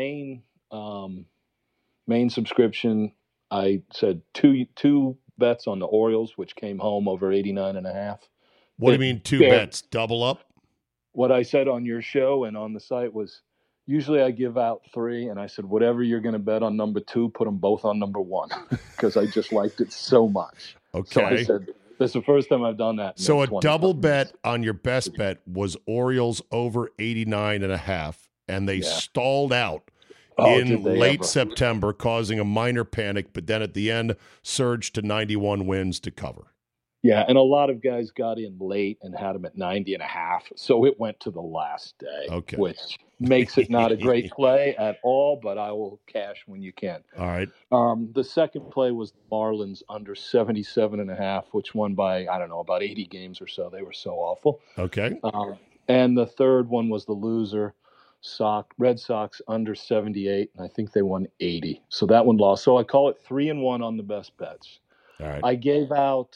main subscription, I said two bets on the Orioles, which came home over 89.5. What do you mean 2 bets? Double up? What I said on your show and on the site was, usually I give out 3, and I said, whatever you're going to bet on number 2, put them both on number 1, because I just liked it so much. Okay. So I said, that's the first time I've done that. So a double bet on your best bet was Orioles over 89.5, and they stalled out in late September, causing a minor panic, but then at the end surged to 91 wins to cover. Yeah, and a lot of guys got in late and had them at 90.5, so it went to the last day, which makes it not a great play at all, but I will cash when you can. All right. The second play was Marlins under 77.5, which won by, I don't know, about 80 games or so. They were so awful. Okay. And the third one was the loser, Red Sox under 78, and I think they won 80. So that one lost. So I call it 3-1 on the best bets. All right. I gave out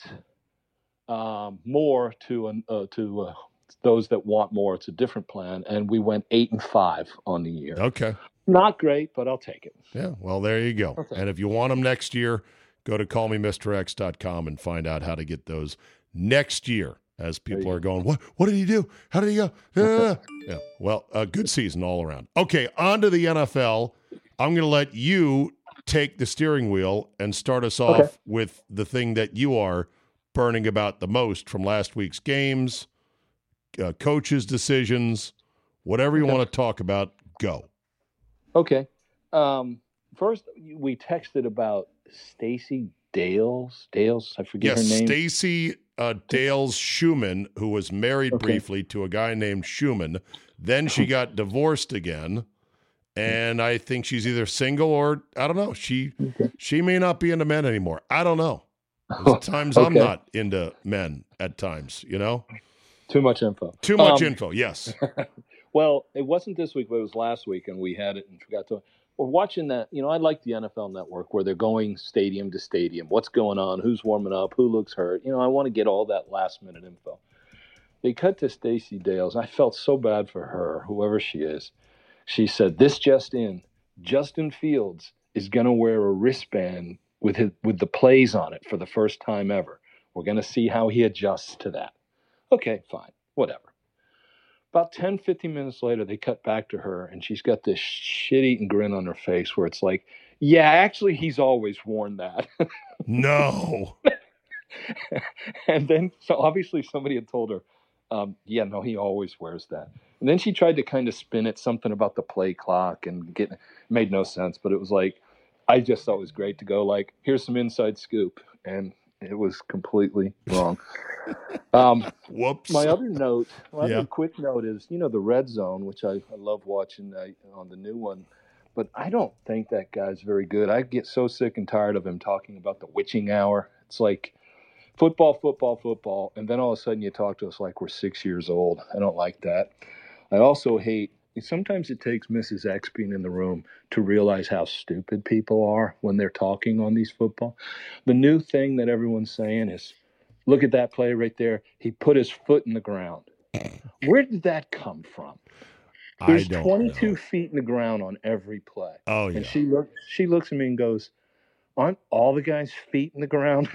more to those that want more. It's a different plan, and we went 8-5 on the year. Okay. Not great, but I'll take it. Yeah, well, there you go. Okay. And if you want them next year, go to callmemrx.com and find out how to get those next year. As people are going, what did he do? How did he go? Yeah. Well, a good season all around. Okay, on to the NFL. I'm going to let you take the steering wheel and start us off with the thing that you are burning about the most from last week's games, coaches' decisions, whatever you want to talk about, go. Okay. First, we texted about Stacey Dales. I forget her name. Stacey Dales Schumann, who was married briefly to a guy named Schumann. Then she got divorced again, and I think she's either single or, I don't know, she may not be into men anymore. I don't know. There's times I'm not into men at times, you know? Too much info. Too much info, yes. Well, it wasn't this week, but it was last week, and we had it and forgot to. We're watching that. You know, I like the NFL Network where they're going stadium to stadium. What's going on? Who's warming up? Who looks hurt? You know, I want to get all that last-minute info. They cut to Stacey Dales. I felt so bad for her, whoever she is. She said, this just in, Justin Fields is going to wear a wristband with the plays on it for the first time ever. We're going to see how he adjusts to that. Okay, fine, whatever. About 10, 15 minutes later, they cut back to her, and she's got this shit-eating grin on her face where it's like, yeah, actually, he's always worn that. No. And then, so obviously somebody had told her, yeah, no, he always wears that. And then she tried to kind of spin it, something about the play clock, and made no sense. But it was like, I just thought it was great to go like, here's some inside scoop. And it was completely wrong. Whoops. My other note, quick note is, you know, the Red Zone, which I love watching on the new one. But I don't think that guy's very good. I get so sick and tired of him talking about the witching hour. It's like football. And then all of a sudden you talk to us like we're 6 years old. I don't like that. I also hate, sometimes it takes Mrs. X being in the room to realize how stupid people are when they're talking on these football. The new thing that everyone's saying is, look at that play right there. He put his foot in the ground. Where did that come from? There's 22 feet in the ground on every play. Oh, yeah. And she looks at me and goes, aren't all the guys' feet in the ground?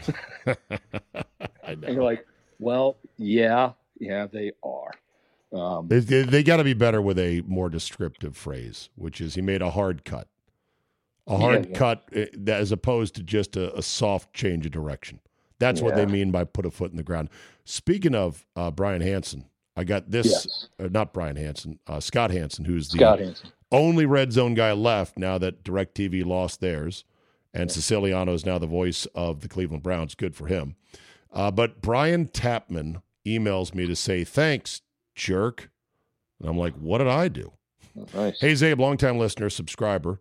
And you're like, well, yeah, they are. They got to be better with a more descriptive phrase, which is he made a hard cut. A hard cut as opposed to just a soft change of direction. That's what they mean by put a foot in the ground. Speaking of Brian Hansen, I got this, not Brian Hansen, Scott Hansen, who's the only Red Zone guy left now that DirecTV lost theirs, and Siciliano is now the voice of the Cleveland Browns. Good for him. But Brian Tapman emails me to say, thanks, jerk. And I'm like, what did I do? Nice. Hey, Zabe, longtime listener, subscriber.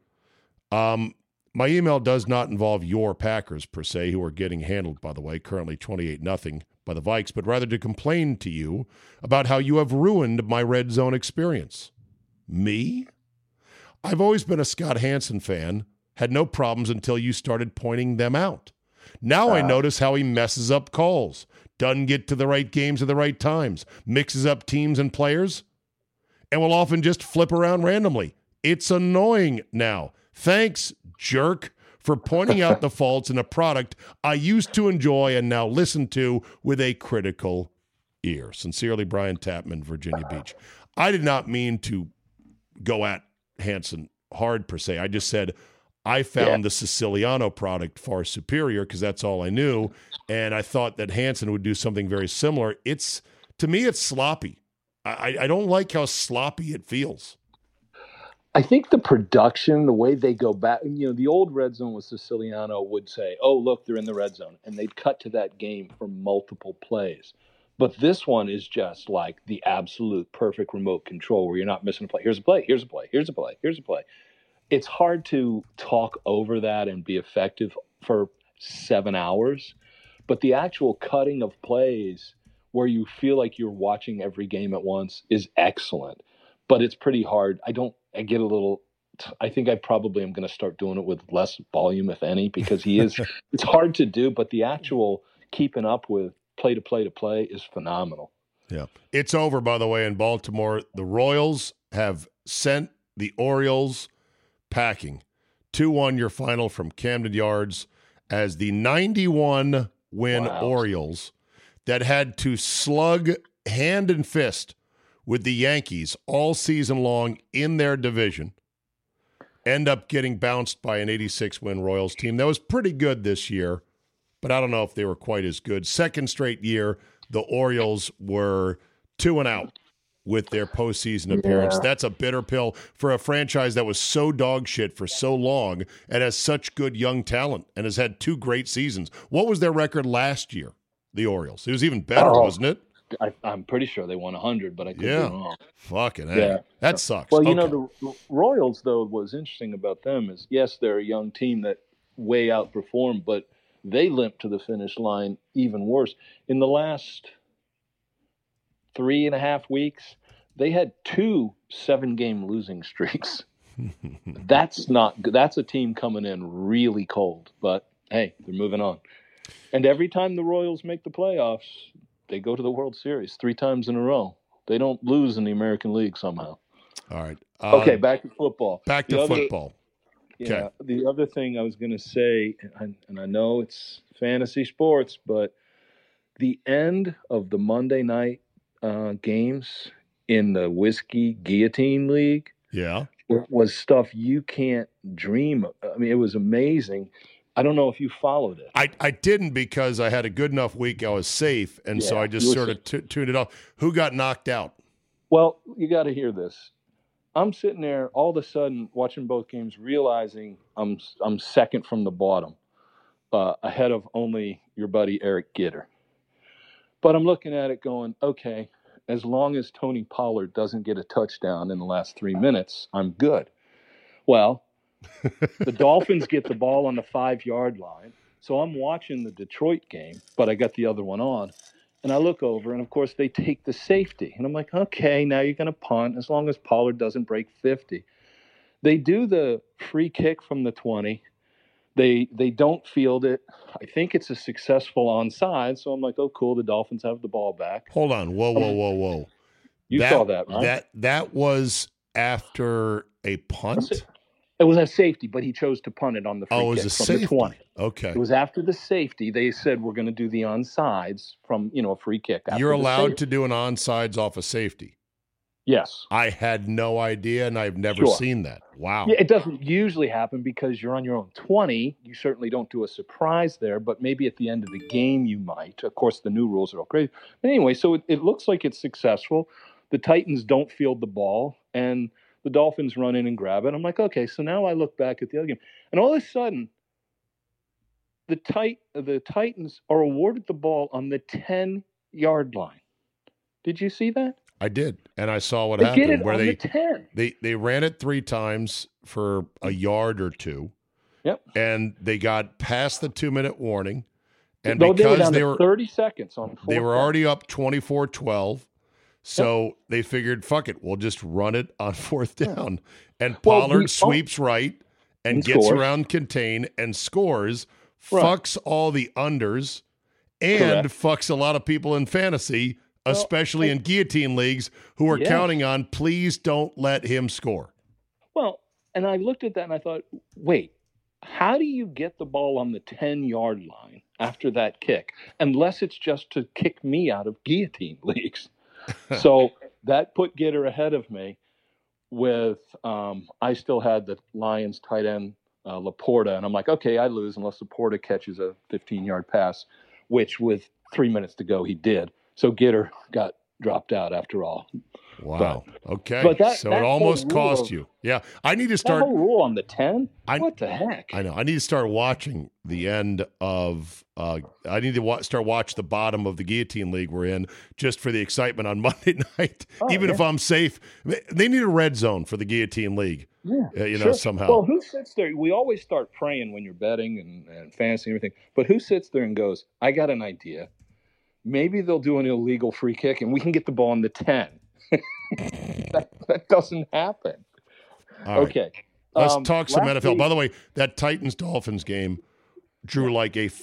My email does not involve your Packers, per se, who are getting handled, by the way, currently 28-0 by the Vikes, but rather to complain to you about how you have ruined my Red Zone experience. Me? I've always been a Scott Hansen fan, had no problems until you started pointing them out. Now I notice how he messes up calls, doesn't get to the right games at the right times, mixes up teams and players, and will often just flip around randomly. It's annoying now. Thanks, jerk, for pointing out the faults in a product I used to enjoy and now listen to with a critical ear. Sincerely, Brian Tapman, Virginia Beach. I did not mean to go at Hansen hard, per se. I just said I found the Siciliano product far superior because that's all I knew, and I thought that Hansen would do something very similar. To me, it's sloppy. I don't like how sloppy it feels. I think the production, the way they go back, you know, the old Red Zone with Siciliano would say, oh, look, they're in the Red Zone. And they'd cut to that game for multiple plays. But this one is just like the absolute perfect remote control where you're not missing a play. Here's a play, here's a play, here's a play, here's a play. It's hard to talk over that and be effective for 7 hours. But the actual cutting of plays where you feel like you're watching every game at once is excellent. But it's pretty hard. I get a little I think I probably am going to start doing it with less volume, if any, because he is. It's hard to do, but the actual keeping up with play to play is phenomenal. Yeah, it's over, by the way, in Baltimore. The Royals have sent the Orioles packing. 2-1 your final from Camden Yards as the 91-win Orioles that had to slug hand and fist with the Yankees all season long in their division end up getting bounced by an 86-win Royals team. That was pretty good this year, but I don't know if they were quite as good. Second straight year, the Orioles were 2-0 with their postseason appearance. That's a bitter pill for a franchise that was so dog shit for so long and has such good young talent and has had 2 great seasons. What was their record last year, the Orioles? It was even better, wasn't it? I'm pretty sure they won 100, but I could be wrong. Fucking hell. Yeah. That sucks. Well, the Royals, though, what's interesting about them is, yes, they're a young team that way outperformed, but they limped to the finish line even worse. In the last 3.5 weeks, they had 2 7-game losing streaks. That's not good. That's a team coming in really cold, but hey, they're moving on. And every time the Royals make the playoffs, they go to the World Series 3 times in a row. They don't lose in the American League somehow. All right. Okay, back to football. Back to football. Yeah, the other thing I was going to say, and I know it's fantasy sports, but the end of the Monday night games in the Whiskey Guillotine League was stuff you can't dream of. I mean, it was amazing. I don't know if you followed it. I didn't because I had a good enough week. I was safe, and so I just sort of tuned it off. Who got knocked out? Well, you got to hear this. I'm sitting there all of a sudden watching both games, realizing I'm second from the bottom, ahead of only your buddy Eric Gitter. But I'm looking at it going, okay, as long as Tony Pollard doesn't get a touchdown in the last 3 minutes, I'm good. Well, the Dolphins get the ball on the 5-yard line. So I'm watching the Detroit game, but I got the other one on. And I look over, and, of course, they take the safety. And I'm like, okay, now you're going to punt as long as Pollard doesn't break 50. They do the free kick from the 20. They don't field it. I think it's a successful onside. So I'm like, oh, cool, the Dolphins have the ball back. Hold on. Whoa. You saw that, right? That was after a punt? It was a safety, but he chose to punt it on the free kick. It was a safety. The 20. Okay. It was after the safety. They said we're going to do the onsides from, a free kick. You're allowed to do an onsides off a safety? Yes. I had no idea, and I've never seen that. Wow. Yeah, it doesn't usually happen because you're on your own 20. You certainly don't do a surprise there, but maybe at the end of the game you might. Of course, the new rules are all crazy. But anyway, so it looks like it's successful. The Titans don't field the ball, and the Dolphins run in and grab it. I'm like, okay, so now I look back at the other game. And all of a sudden, the Titans are awarded the ball on the 10-yard line. Did you see that? I did, and I saw what happened. They did it on the 10. They ran it 3 times for a yard or 2. Yep. And they got past the 2-minute warning. And because they were down to 30 seconds on 4. They were already up 24-12. So they figured, fuck it, we'll just run it on 4th down. And Pollard sweeps right and gets scores. around contain and scores, fucks all the unders, and fucks a lot of people in fantasy, especially in guillotine leagues, who are counting on, please don't let him score. Well, and I looked at that and I thought, wait, how do you get the ball on the 10-yard line after that kick, unless it's just to kick me out of guillotine leagues? So that put Gitter ahead of me with I still had the Lions tight end Laporta, and I'm like, okay, I lose unless Laporta catches a 15-yard pass, which with 3 minutes to go he did. So Gitter got dropped out after all. Wow. Okay. But so it almost cost you. Yeah. I need to start. That whole rule on the 10? What the heck? I know. I need to start watching the end of. I need to start watch the bottom of the guillotine league we're in just for the excitement on Monday night. Even if I'm safe, they need a red zone for the guillotine league. Yeah. Somehow. Well, who sits there? We always start praying when you're betting and fantasy and everything. But who sits there and goes, I got an idea. Maybe they'll do an illegal free kick and we can get the ball on the 10. That doesn't happen. All right. Okay. Let's talk some NFL. Week, By the way, that Titans-Dolphins game drew like a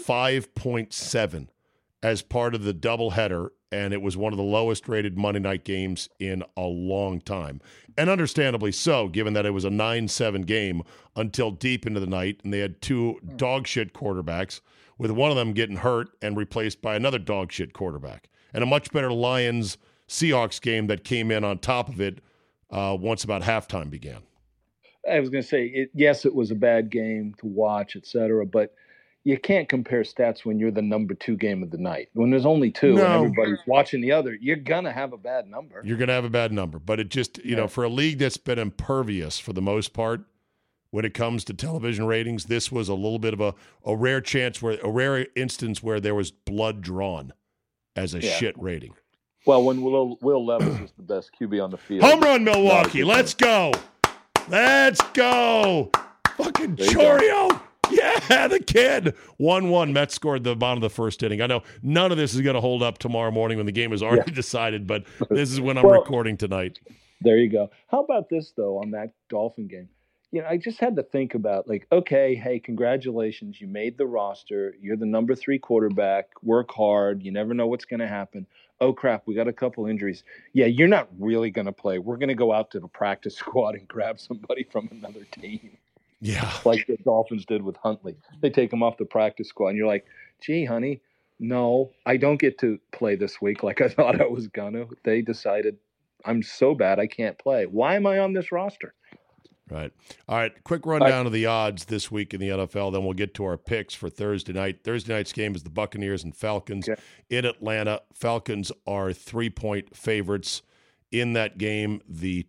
5.7 as part of the doubleheader, and it was one of the lowest-rated Monday night games in a long time. And understandably so, given that it was a 9-7 game until deep into the night, and they had two dog-shit quarterbacks, with one of them getting hurt and replaced by another dog-shit quarterback. And a much better Lions-Seahawks game that came in on top of it once about halftime began. I was going to say, yes, it was a bad game to watch, et cetera, but you can't compare stats when you're the number 2 game of the night. When there's only 2 and everybody's watching the other, you're going to have a bad number. You're going to have a bad number. But it just, for a league that's been impervious for the most part when it comes to television ratings, this was a little bit of a rare rare instance where there was blood drawn as a shit rating. Well, when Will Levis is the best QB on the field. Home run, Milwaukee. Let's go. Let's go. Fucking Chorio. Yeah, the kid. 1-1. Mets scored the bottom of the first inning. I know none of this is going to hold up tomorrow morning when the game is already decided, but this is when I'm recording tonight. There you go. How about this, though, on that Dolphin game? I just had to think about, okay, hey, congratulations. You made the roster. You're the number 3 quarterback. Work hard. You never know what's going to happen. Oh, crap, we got a couple injuries. Yeah, you're not really going to play. We're going to go out to the practice squad and grab somebody from another team. Yeah. Like the Dolphins did with Huntley. They take him off the practice squad, and you're like, gee, honey, no, I don't get to play this week like I thought I was going to. They decided I'm so bad I can't play. Why am I on this roster? Right. All right. Quick rundown of the odds this week in the NFL. Then we'll get to our picks for Thursday night. Thursday night's game is the Buccaneers and Falcons in Atlanta. Falcons are 3-point favorites in that game. The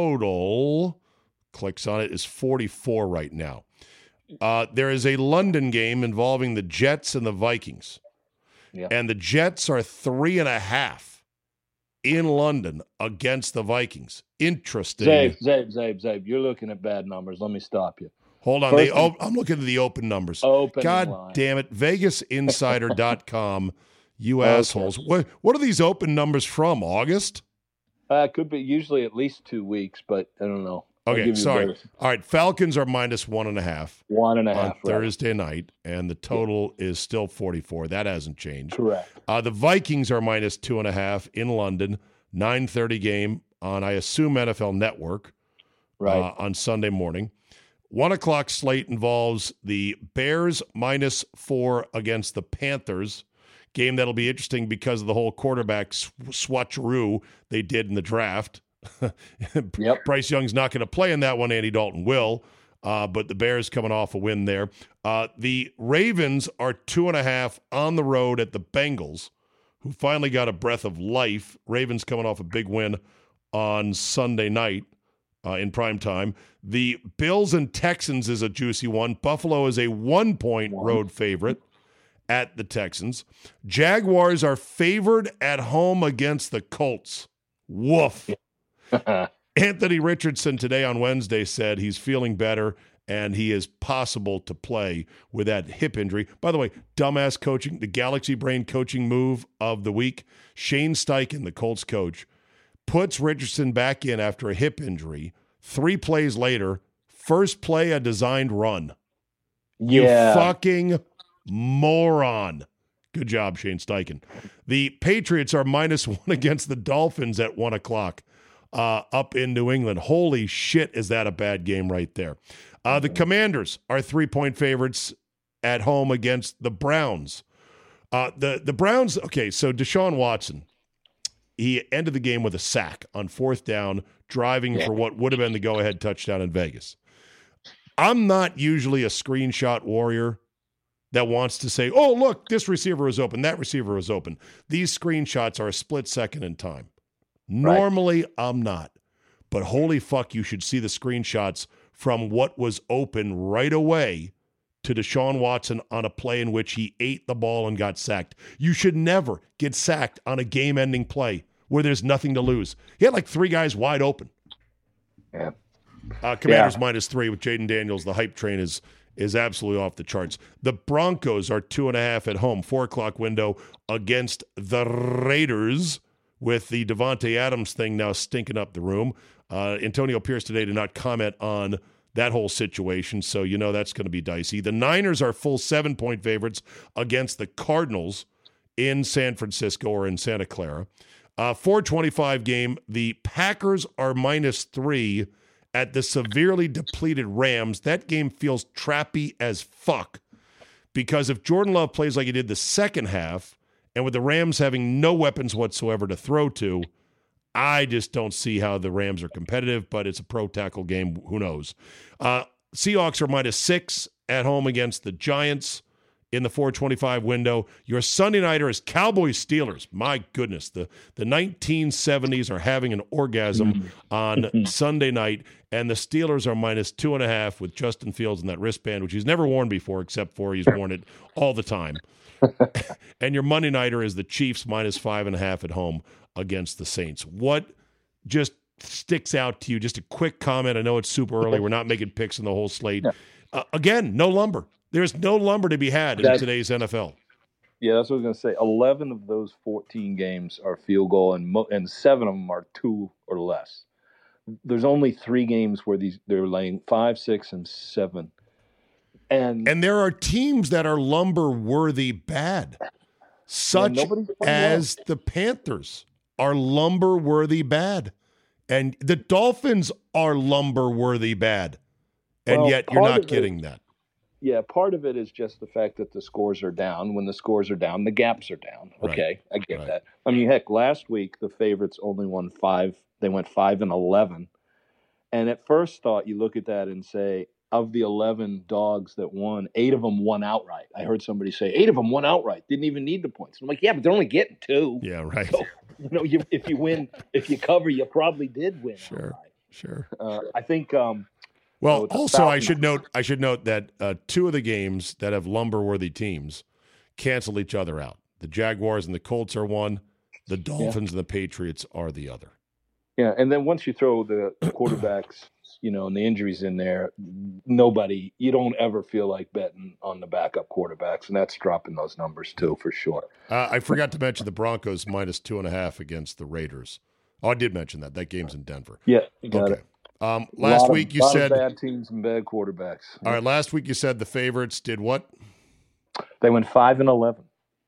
total, clicks on it, is 44 right now. There is a London game involving the Jets and the Vikings. Yeah. And the Jets are 3.5 in London against the Vikings. Interesting. Zabe, you're looking at bad numbers. Let me stop you. Hold on. I'm looking at the open numbers. God damn it. VegasInsider.com, you assholes. What are these open numbers from? August? Could be usually at least 2 weeks, but I don't know. Okay, sorry. All right, Falcons are minus 1.5. 1.5 on Thursday night, and the total is still 44. That hasn't changed. Correct. The Vikings are minus 2.5 in London. 9:30 game on, I assume, NFL Network. Right. On Sunday morning. 1 o'clock slate involves the Bears minus 4 against the Panthers. Game that'll be interesting because of the whole quarterback swatcheroo they did in the draft. Yep. Bryce Young's not going to play in that one. Andy Dalton will. But the Bears coming off a win there. The Ravens are 2.5 on the road at the Bengals, who finally got a breath of life. Ravens coming off a big win on Sunday night in prime time. The Bills and Texans is a juicy one. Buffalo is a 1-point road favorite at the Texans. Jaguars are favored at home against the Colts. Woof. Anthony Richardson today on Wednesday said he's feeling better and he is possible to play with that hip injury. By the way, dumbass coaching, the Galaxy Brain coaching move of the week. Shane Steichen, the Colts coach, puts Richardson back in after a hip injury. 3 plays later, first play, a designed run. Yeah. You fucking moron. Good job, Shane Steichen. The Patriots are minus 1 against the Dolphins at 1 o'clock. Up in New England. Holy shit, is that a bad game right there. The Commanders are 3-point favorites at home against the Browns. The Browns, okay, so Deshaun Watson, he ended the game with a sack on 4th down, driving for what would have been the go-ahead touchdown in Vegas. I'm not usually a screenshot warrior that wants to say, oh, look, this receiver was open, that receiver was open. These screenshots are a split second in time. Normally, I'm not. But holy fuck, you should see the screenshots from what was open right away to Deshaun Watson on a play in which he ate the ball and got sacked. You should never get sacked on a game-ending play where there's nothing to lose. He had like 3 guys wide open. Yeah. Commanders minus 3 with Jaden Daniels. The hype train is absolutely off the charts. The Broncos are 2.5 at home, 4 o'clock window against the Raiders, with the Devontae Adams thing now stinking up the room. Antonio Pierce today did not comment on that whole situation. So that's going to be dicey. The Niners are full 7-point favorites against the Cardinals in San Francisco or in Santa Clara. 425 game. The Packers are -3 at the severely depleted Rams. That game feels trappy as fuck because if Jordan Love plays like he did the second half, and with the Rams having no weapons whatsoever to throw to, I just don't see how the Rams are competitive, but it's a pro tackle game. Who knows? Seahawks are -6 at home against the Giants in the 425 window. Your Sunday nighter is Cowboys-Steelers. My goodness, the 1970s are having an orgasm on Sunday night, and the Steelers are -2.5 with Justin Fields in that wristband, which he's never worn before, except for he's worn it all the time. And your Monday nighter is the Chiefs -5.5 at home against the Saints. What just sticks out to you? Just a quick comment. I know it's super early. We're not making picks in the whole slate. Again, no lumber. There's no lumber to be had in today's NFL. Yeah, that's what I was going to say. 11 of those 14 games are field goal, and 7 of them are 2 or less. There's only 3 games where they're laying 5, 6, and 7. And there are teams that are lumber-worthy bad, such as the Panthers are lumber-worthy bad. And the Dolphins are lumber-worthy bad. And yet you're not getting that. Yeah, part of it is just the fact that the scores are down. When the scores are down, the gaps are down. Okay, I get that. I mean, heck, last week the favorites only won 5. They went 5-11. And at first thought, you look at that and say, of the 11 dogs that won, 8 of them won outright. I heard somebody say 8 of them won outright. Didn't even need the points. I'm like, yeah, but they're only getting 2. Yeah, right. So, if you win, if you cover, you probably did win. Sure, outright. Sure. I think. Well, also I should note that 2 of the games that have lumber-worthy teams cancel each other out. The Jaguars and the Colts are one. The Dolphins and the Patriots are the other. Yeah, and then once you throw the quarterbacks, and the injuries in there, you don't ever feel like betting on the backup quarterbacks, and that's dropping those numbers too, for sure. I forgot to mention the Broncos -2.5 against the Raiders. Oh, I did mention that. That game's in Denver. Yeah, you got it. Last week you said bad teams and bad quarterbacks. All right, last week you said the favorites did what? They went 5-11.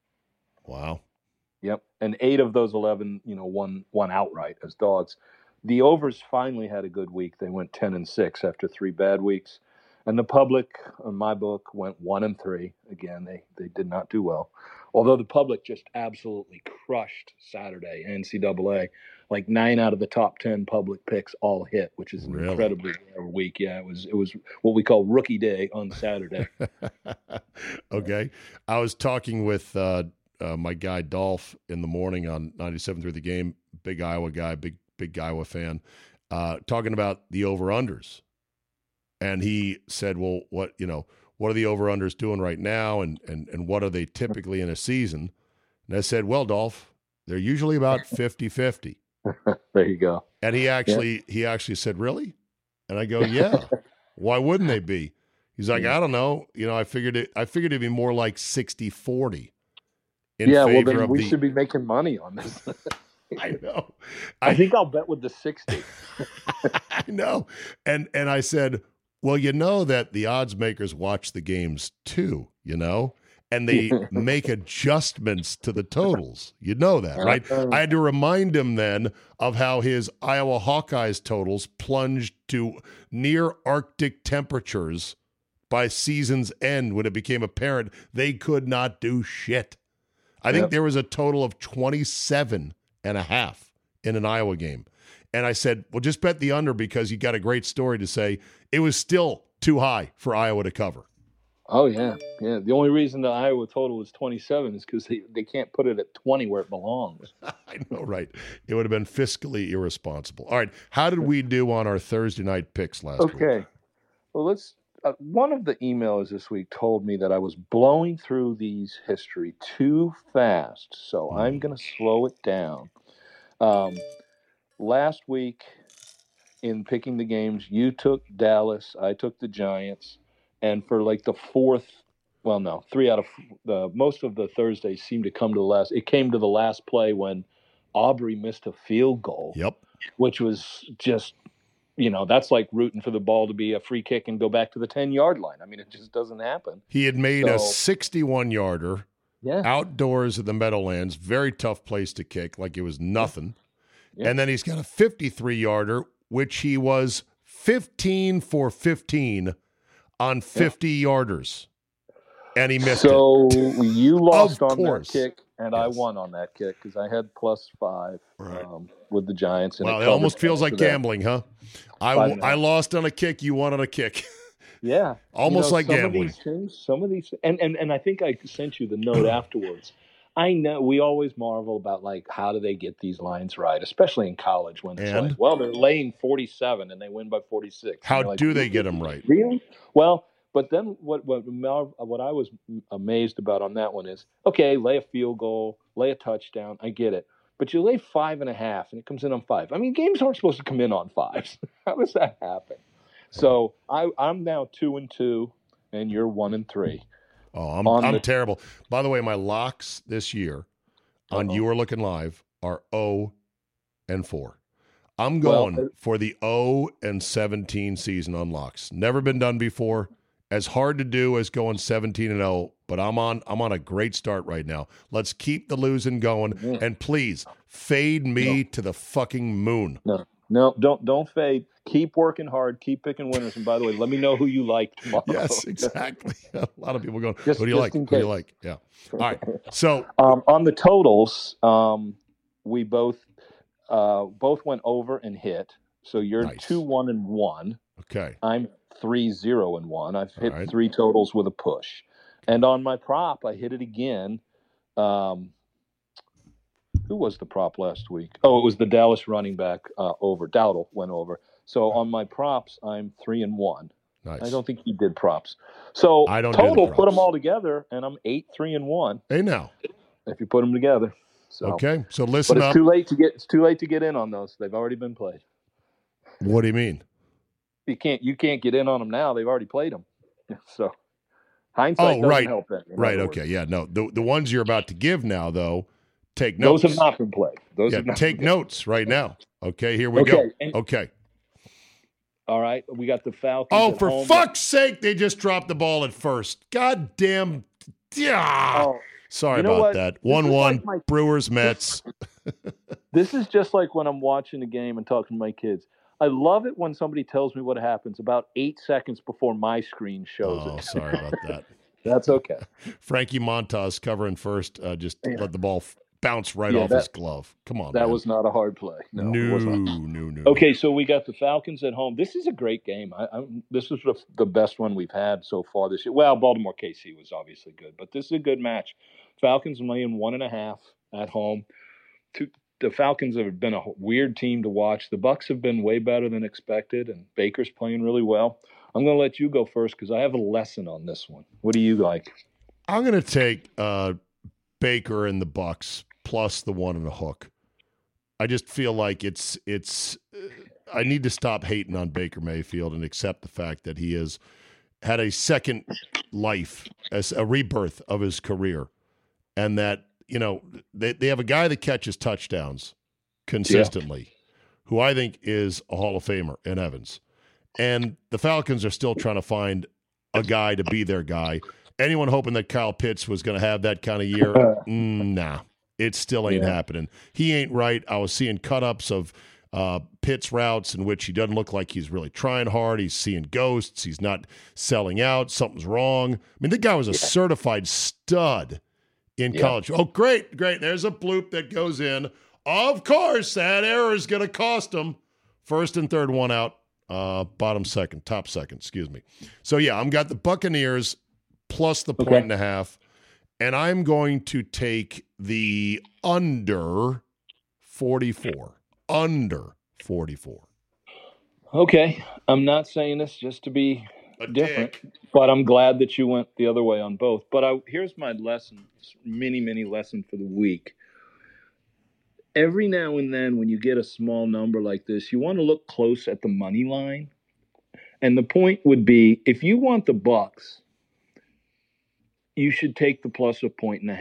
Wow. Yep, and 8 of those 11, won outright as dogs. The overs finally had a good week. They went 10-6 after 3 bad weeks, and the public, in my book, went 1-3. Again, they did not do well. Although the public just absolutely crushed Saturday NCAA. Like 9 out of the top 10 public picks all hit, which is an incredibly rare week. Yeah, it was what we call rookie day on Saturday. Okay. I was talking with my guy Dolph in the morning on 97.3 The Game, big Iowa guy, big Iowa fan, talking about the over-unders. And he said, well, what are the over-unders doing right now, and what are they typically in a season? And I said, well, Dolph, they're usually about 50-50. There you go. And he actually said, really? And I go, yeah. Why wouldn't they be? He's like, I don't know. I figured it'd be more like 60-40. Well, then we should be making money on this. I know. I think I'll bet with the 60. I know. And I said, well, that the odds makers watch the games too, and they make adjustments to the totals. You know that, right? I had to remind him then of how his Iowa Hawkeyes totals plunged to near Arctic temperatures by season's end when it became apparent they could not do shit. I think there was a total of 27.5 in an Iowa game. And I said, well, just bet the under because you got a great story to say. It was still too high for Iowa to cover. Oh, yeah. Yeah. The only reason the Iowa total was 27 is because they can't put it at 20 where it belongs. I know, right? It would have been fiscally irresponsible. All right. How did we do on our Thursday night picks last week? Okay. Well, let's one of the emailers this week told me that I was blowing through these history too fast, so I'm going to slow it down. Last week, in picking the games, you took Dallas, I took the Giants, and for like the 3 out of most of the Thursdays seemed to come to the last. It came to the last play when Aubrey missed a field goal. Yep. Which was just that's like rooting for the ball to be a free kick and go back to the 10-yard line. I mean, it just doesn't happen. He had made a 61-yarder outdoors at the Meadowlands, very tough place to kick, like it was nothing. Yeah. And then he's got a 53-yarder, which he was 15 for 15 on 50-yarders. And he missed it. So you lost on that kick, and I won on that kick because I had +5 with the Giants. And it almost feels like gambling, huh? I lost on a kick, you won on a kick. Yeah. Almost like gambling. Some of these and I think I sent you the note afterwards. I know we always marvel about, like, how do they get these lines right, especially in college when it's like, well, they're laying 47 and they win by 46. How do they get them right? Really? Well, but then what I was amazed about on that one is, okay, lay a field goal, lay a touchdown, I get it. But you lay 5.5 and it comes in on 5. I mean, games aren't supposed to come in on 5s. How does that happen? So I'm now 2-2, and you're 1-3. Oh, I'm terrible. By the way, my locks this year on You Are Looking Live are 0-4. I'm going for the 0-17 season on locks. Never been done before. As hard to do as going 17-0, but I'm on a great start right now. Let's keep the losing going, and please fade me to the fucking moon. No, don't fade. Keep working hard. Keep picking winners. And by the way, let me know who you like tomorrow. Yes, exactly. A lot of people going, who do you like? Who do you like? Yeah. All right. So on the totals, we both went over and hit. So you're 2-1-1. Okay. I'm 3-0-1. I've hit 3 totals with a push. And on my prop, I hit it again. Who was the prop last week? Oh, it was the Dallas running back over. Dowdle went over. So on my props, I'm 3-1. Nice. I don't think he did props. So I don't total, do put them all together, and I'm 8-3-1. Hey, now. If you put them together. So, okay, so listen but up. It's too late to get in on those. They've already been played. What do you mean? You can't get in on them now. They've already played them. So hindsight doesn't help that. Right. Okay. Yeah. No. The ones you're about to give now, though, take notes. Those have not been played. Take notes right now. Okay. Here we go. Okay. All right. We got the Falcons. Oh, for fuck's sake! They just dropped the ball at first. God damn. Yeah. Oh, sorry about that. 1-1. Like Brewers Mets. This is just like when I'm watching the game and talking to my kids. I love it when somebody tells me what happens about 8 seconds before my screen shows it. Oh, sorry about that. That's okay. Frankie Montas covering first, just let the ball bounce right off his glove. Come on, that was not a hard play. No. Okay, so we got the Falcons at home. This is a great game. This is the best one we've had so far this year. Well, Baltimore KC was obviously good, but this is a good match. Falcons laying 1.5 at home. The Falcons have been a weird team to watch. The Bucs have been way better than expected, and Baker's playing really well. I'm going to let you go first because I have a lesson on this one. What do you like? I'm going to take Baker and the Bucs plus the 1.5. I just feel like it's. I need to stop hating on Baker Mayfield and accept the fact that he has had a second life, as a rebirth of his career, and that. They have a guy that catches touchdowns consistently, who I think is a Hall of Famer in Evans. And the Falcons are still trying to find a guy to be their guy. Anyone hoping that Kyle Pitts was going to have that kind of year? Nah, it still ain't happening. He ain't right. I was seeing cut-ups of Pitts routes in which he doesn't look like he's really trying hard. He's seeing ghosts. He's not selling out. Something's wrong. I mean, the guy was a certified stud in college. Oh, great. There's a bloop that goes in. Of course, that error is going to cost him. First and third, one out. Top second, excuse me. So, I've got the Buccaneers plus the 1.5, and I'm going to take the under 44. Under 44. Okay. I'm not saying this just to be different, but I'm glad that you went the other way on both. But here's my lesson, mini lesson for the week. Every now and then when you get a small number like this, you want to look close at the money line. And the point would be, if you want the Bucs, you should take the plus 1.5.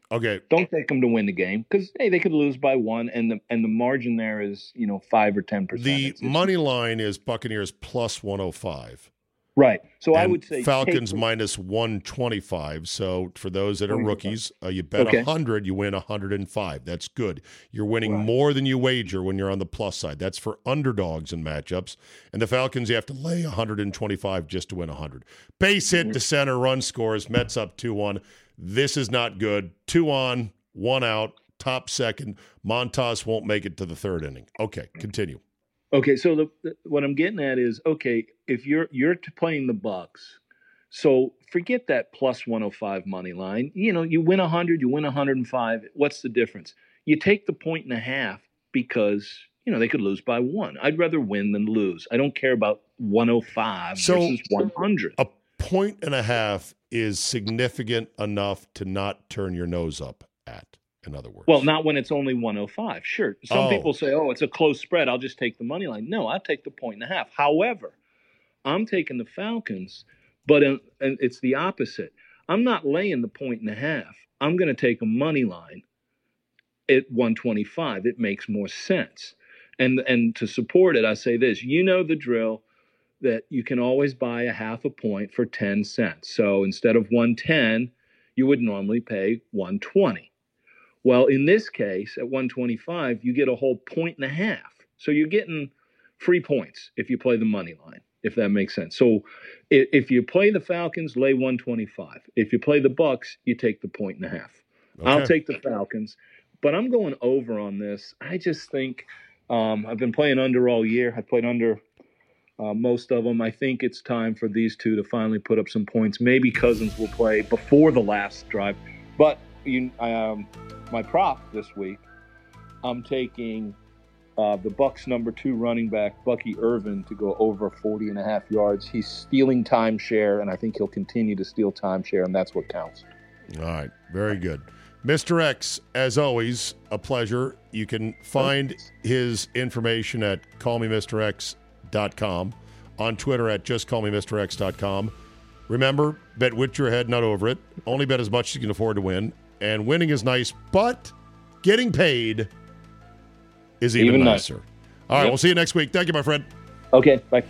Okay. Don't take them to win the game because, hey, they could lose by 1, and the margin there is, 5 or 10%. The money line is Buccaneers plus 105. Right. So and I would say Falcons minus 125. So for those that are rookies, you bet 100, you win 105. That's good. You're winning more than you wager when you're on the plus side. That's for underdogs in matchups. And the Falcons, you have to lay 125 just to win 100. Base hit to center, run scores. Mets up 2-1. This is not good. 2 on, 1 out, top second. Montas won't make it to the third inning. Okay, continue. Okay, so what I'm getting at is, okay, if you're playing the Bucks, so forget that plus 105 money line. You win 100, you win 105. What's the difference? You take the 1.5 because they could lose by 1. I'd rather win than lose. I don't care about 105 versus 100. A 1.5 is significant enough to not turn your nose up at. In other words, well, not when it's only 105. Sure, some people say, "Oh, it's a close spread. I'll just take the money line." No, I take the 1.5. However, I'm taking the Falcons, but and it's the opposite. I'm not laying the 1.5. I'm going to take a money line at 125. It makes more sense. And to support it, I say this: the drill that you can always buy a half a point for 10 cents. So instead of 110, you would normally pay 120. Well, in this case, at 125, you get a whole 1.5. So you're getting free points if you play the money line, if that makes sense. So if you play the Falcons, lay 125. If you play the Bucks, you take the 1.5. Okay. I'll take the Falcons, but I'm going over on this. I just think I've been playing under all year. I played under most of them. I think it's time for these two to finally put up some points. Maybe Cousins will play before the last drive, but my prop this week, I'm taking the Bucks number 2 running back, Bucky Irvin, to go over 40.5 yards. He's stealing timeshare, and I think he'll continue to steal timeshare, and that's what counts. All right. Very good. Mr. X, as always, a pleasure. You can find his information at callmemrx.com, on Twitter at justcallmemrx.com. Remember, bet with your head, not over it. Only bet as much as you can afford to win. And winning is nice, but getting paid is even nicer. All right, we'll see you next week. Thank you, my friend. Okay, bye.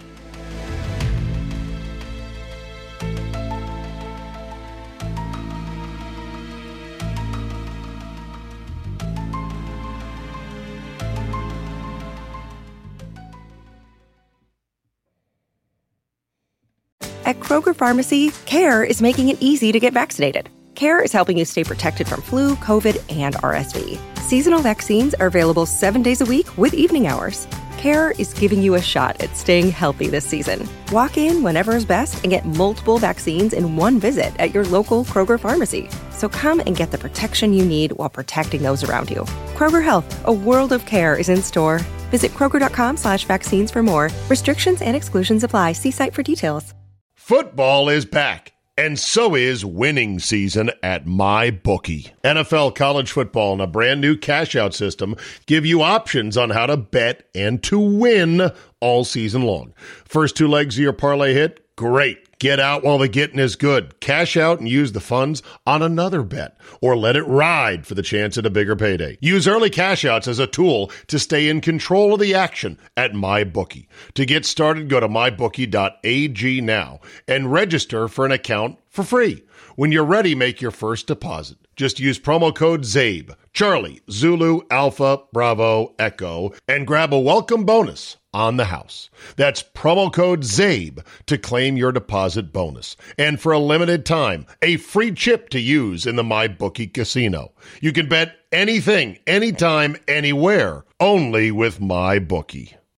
At Kroger Pharmacy, CARE is making it easy to get vaccinated. CARE is helping you stay protected from flu, COVID, and RSV. Seasonal vaccines are available 7 days a week with evening hours. CARE is giving you a shot at staying healthy this season. Walk in whenever is best and get multiple vaccines in one visit at your local Kroger Pharmacy. So come and get the protection you need while protecting those around you. Kroger Health, a world of care, is in store. Visit Kroger.com/vaccines for more. Restrictions and exclusions apply. See site for details. Football is back. And so is winning season at MyBookie. NFL, college football, and a brand new cash-out system give you options on how to bet and to win all season long. First 2 legs of your parlay hit? Great. Get out while the getting is good. Cash out and use the funds on another bet, or let it ride for the chance at a bigger payday. Use early cash outs as a tool to stay in control of the action at MyBookie. To get started, go to mybookie.ag now and register for an account for free. When you're ready, make your first deposit. Just use promo code ZABE, Charlie, Zulu, Alpha, Bravo, Echo, and grab a welcome bonus on the house. That's promo code ZABE to claim your deposit bonus. And for a limited time, a free chip to use in the MyBookie casino. You can bet anything, anytime, anywhere, only with MyBookie.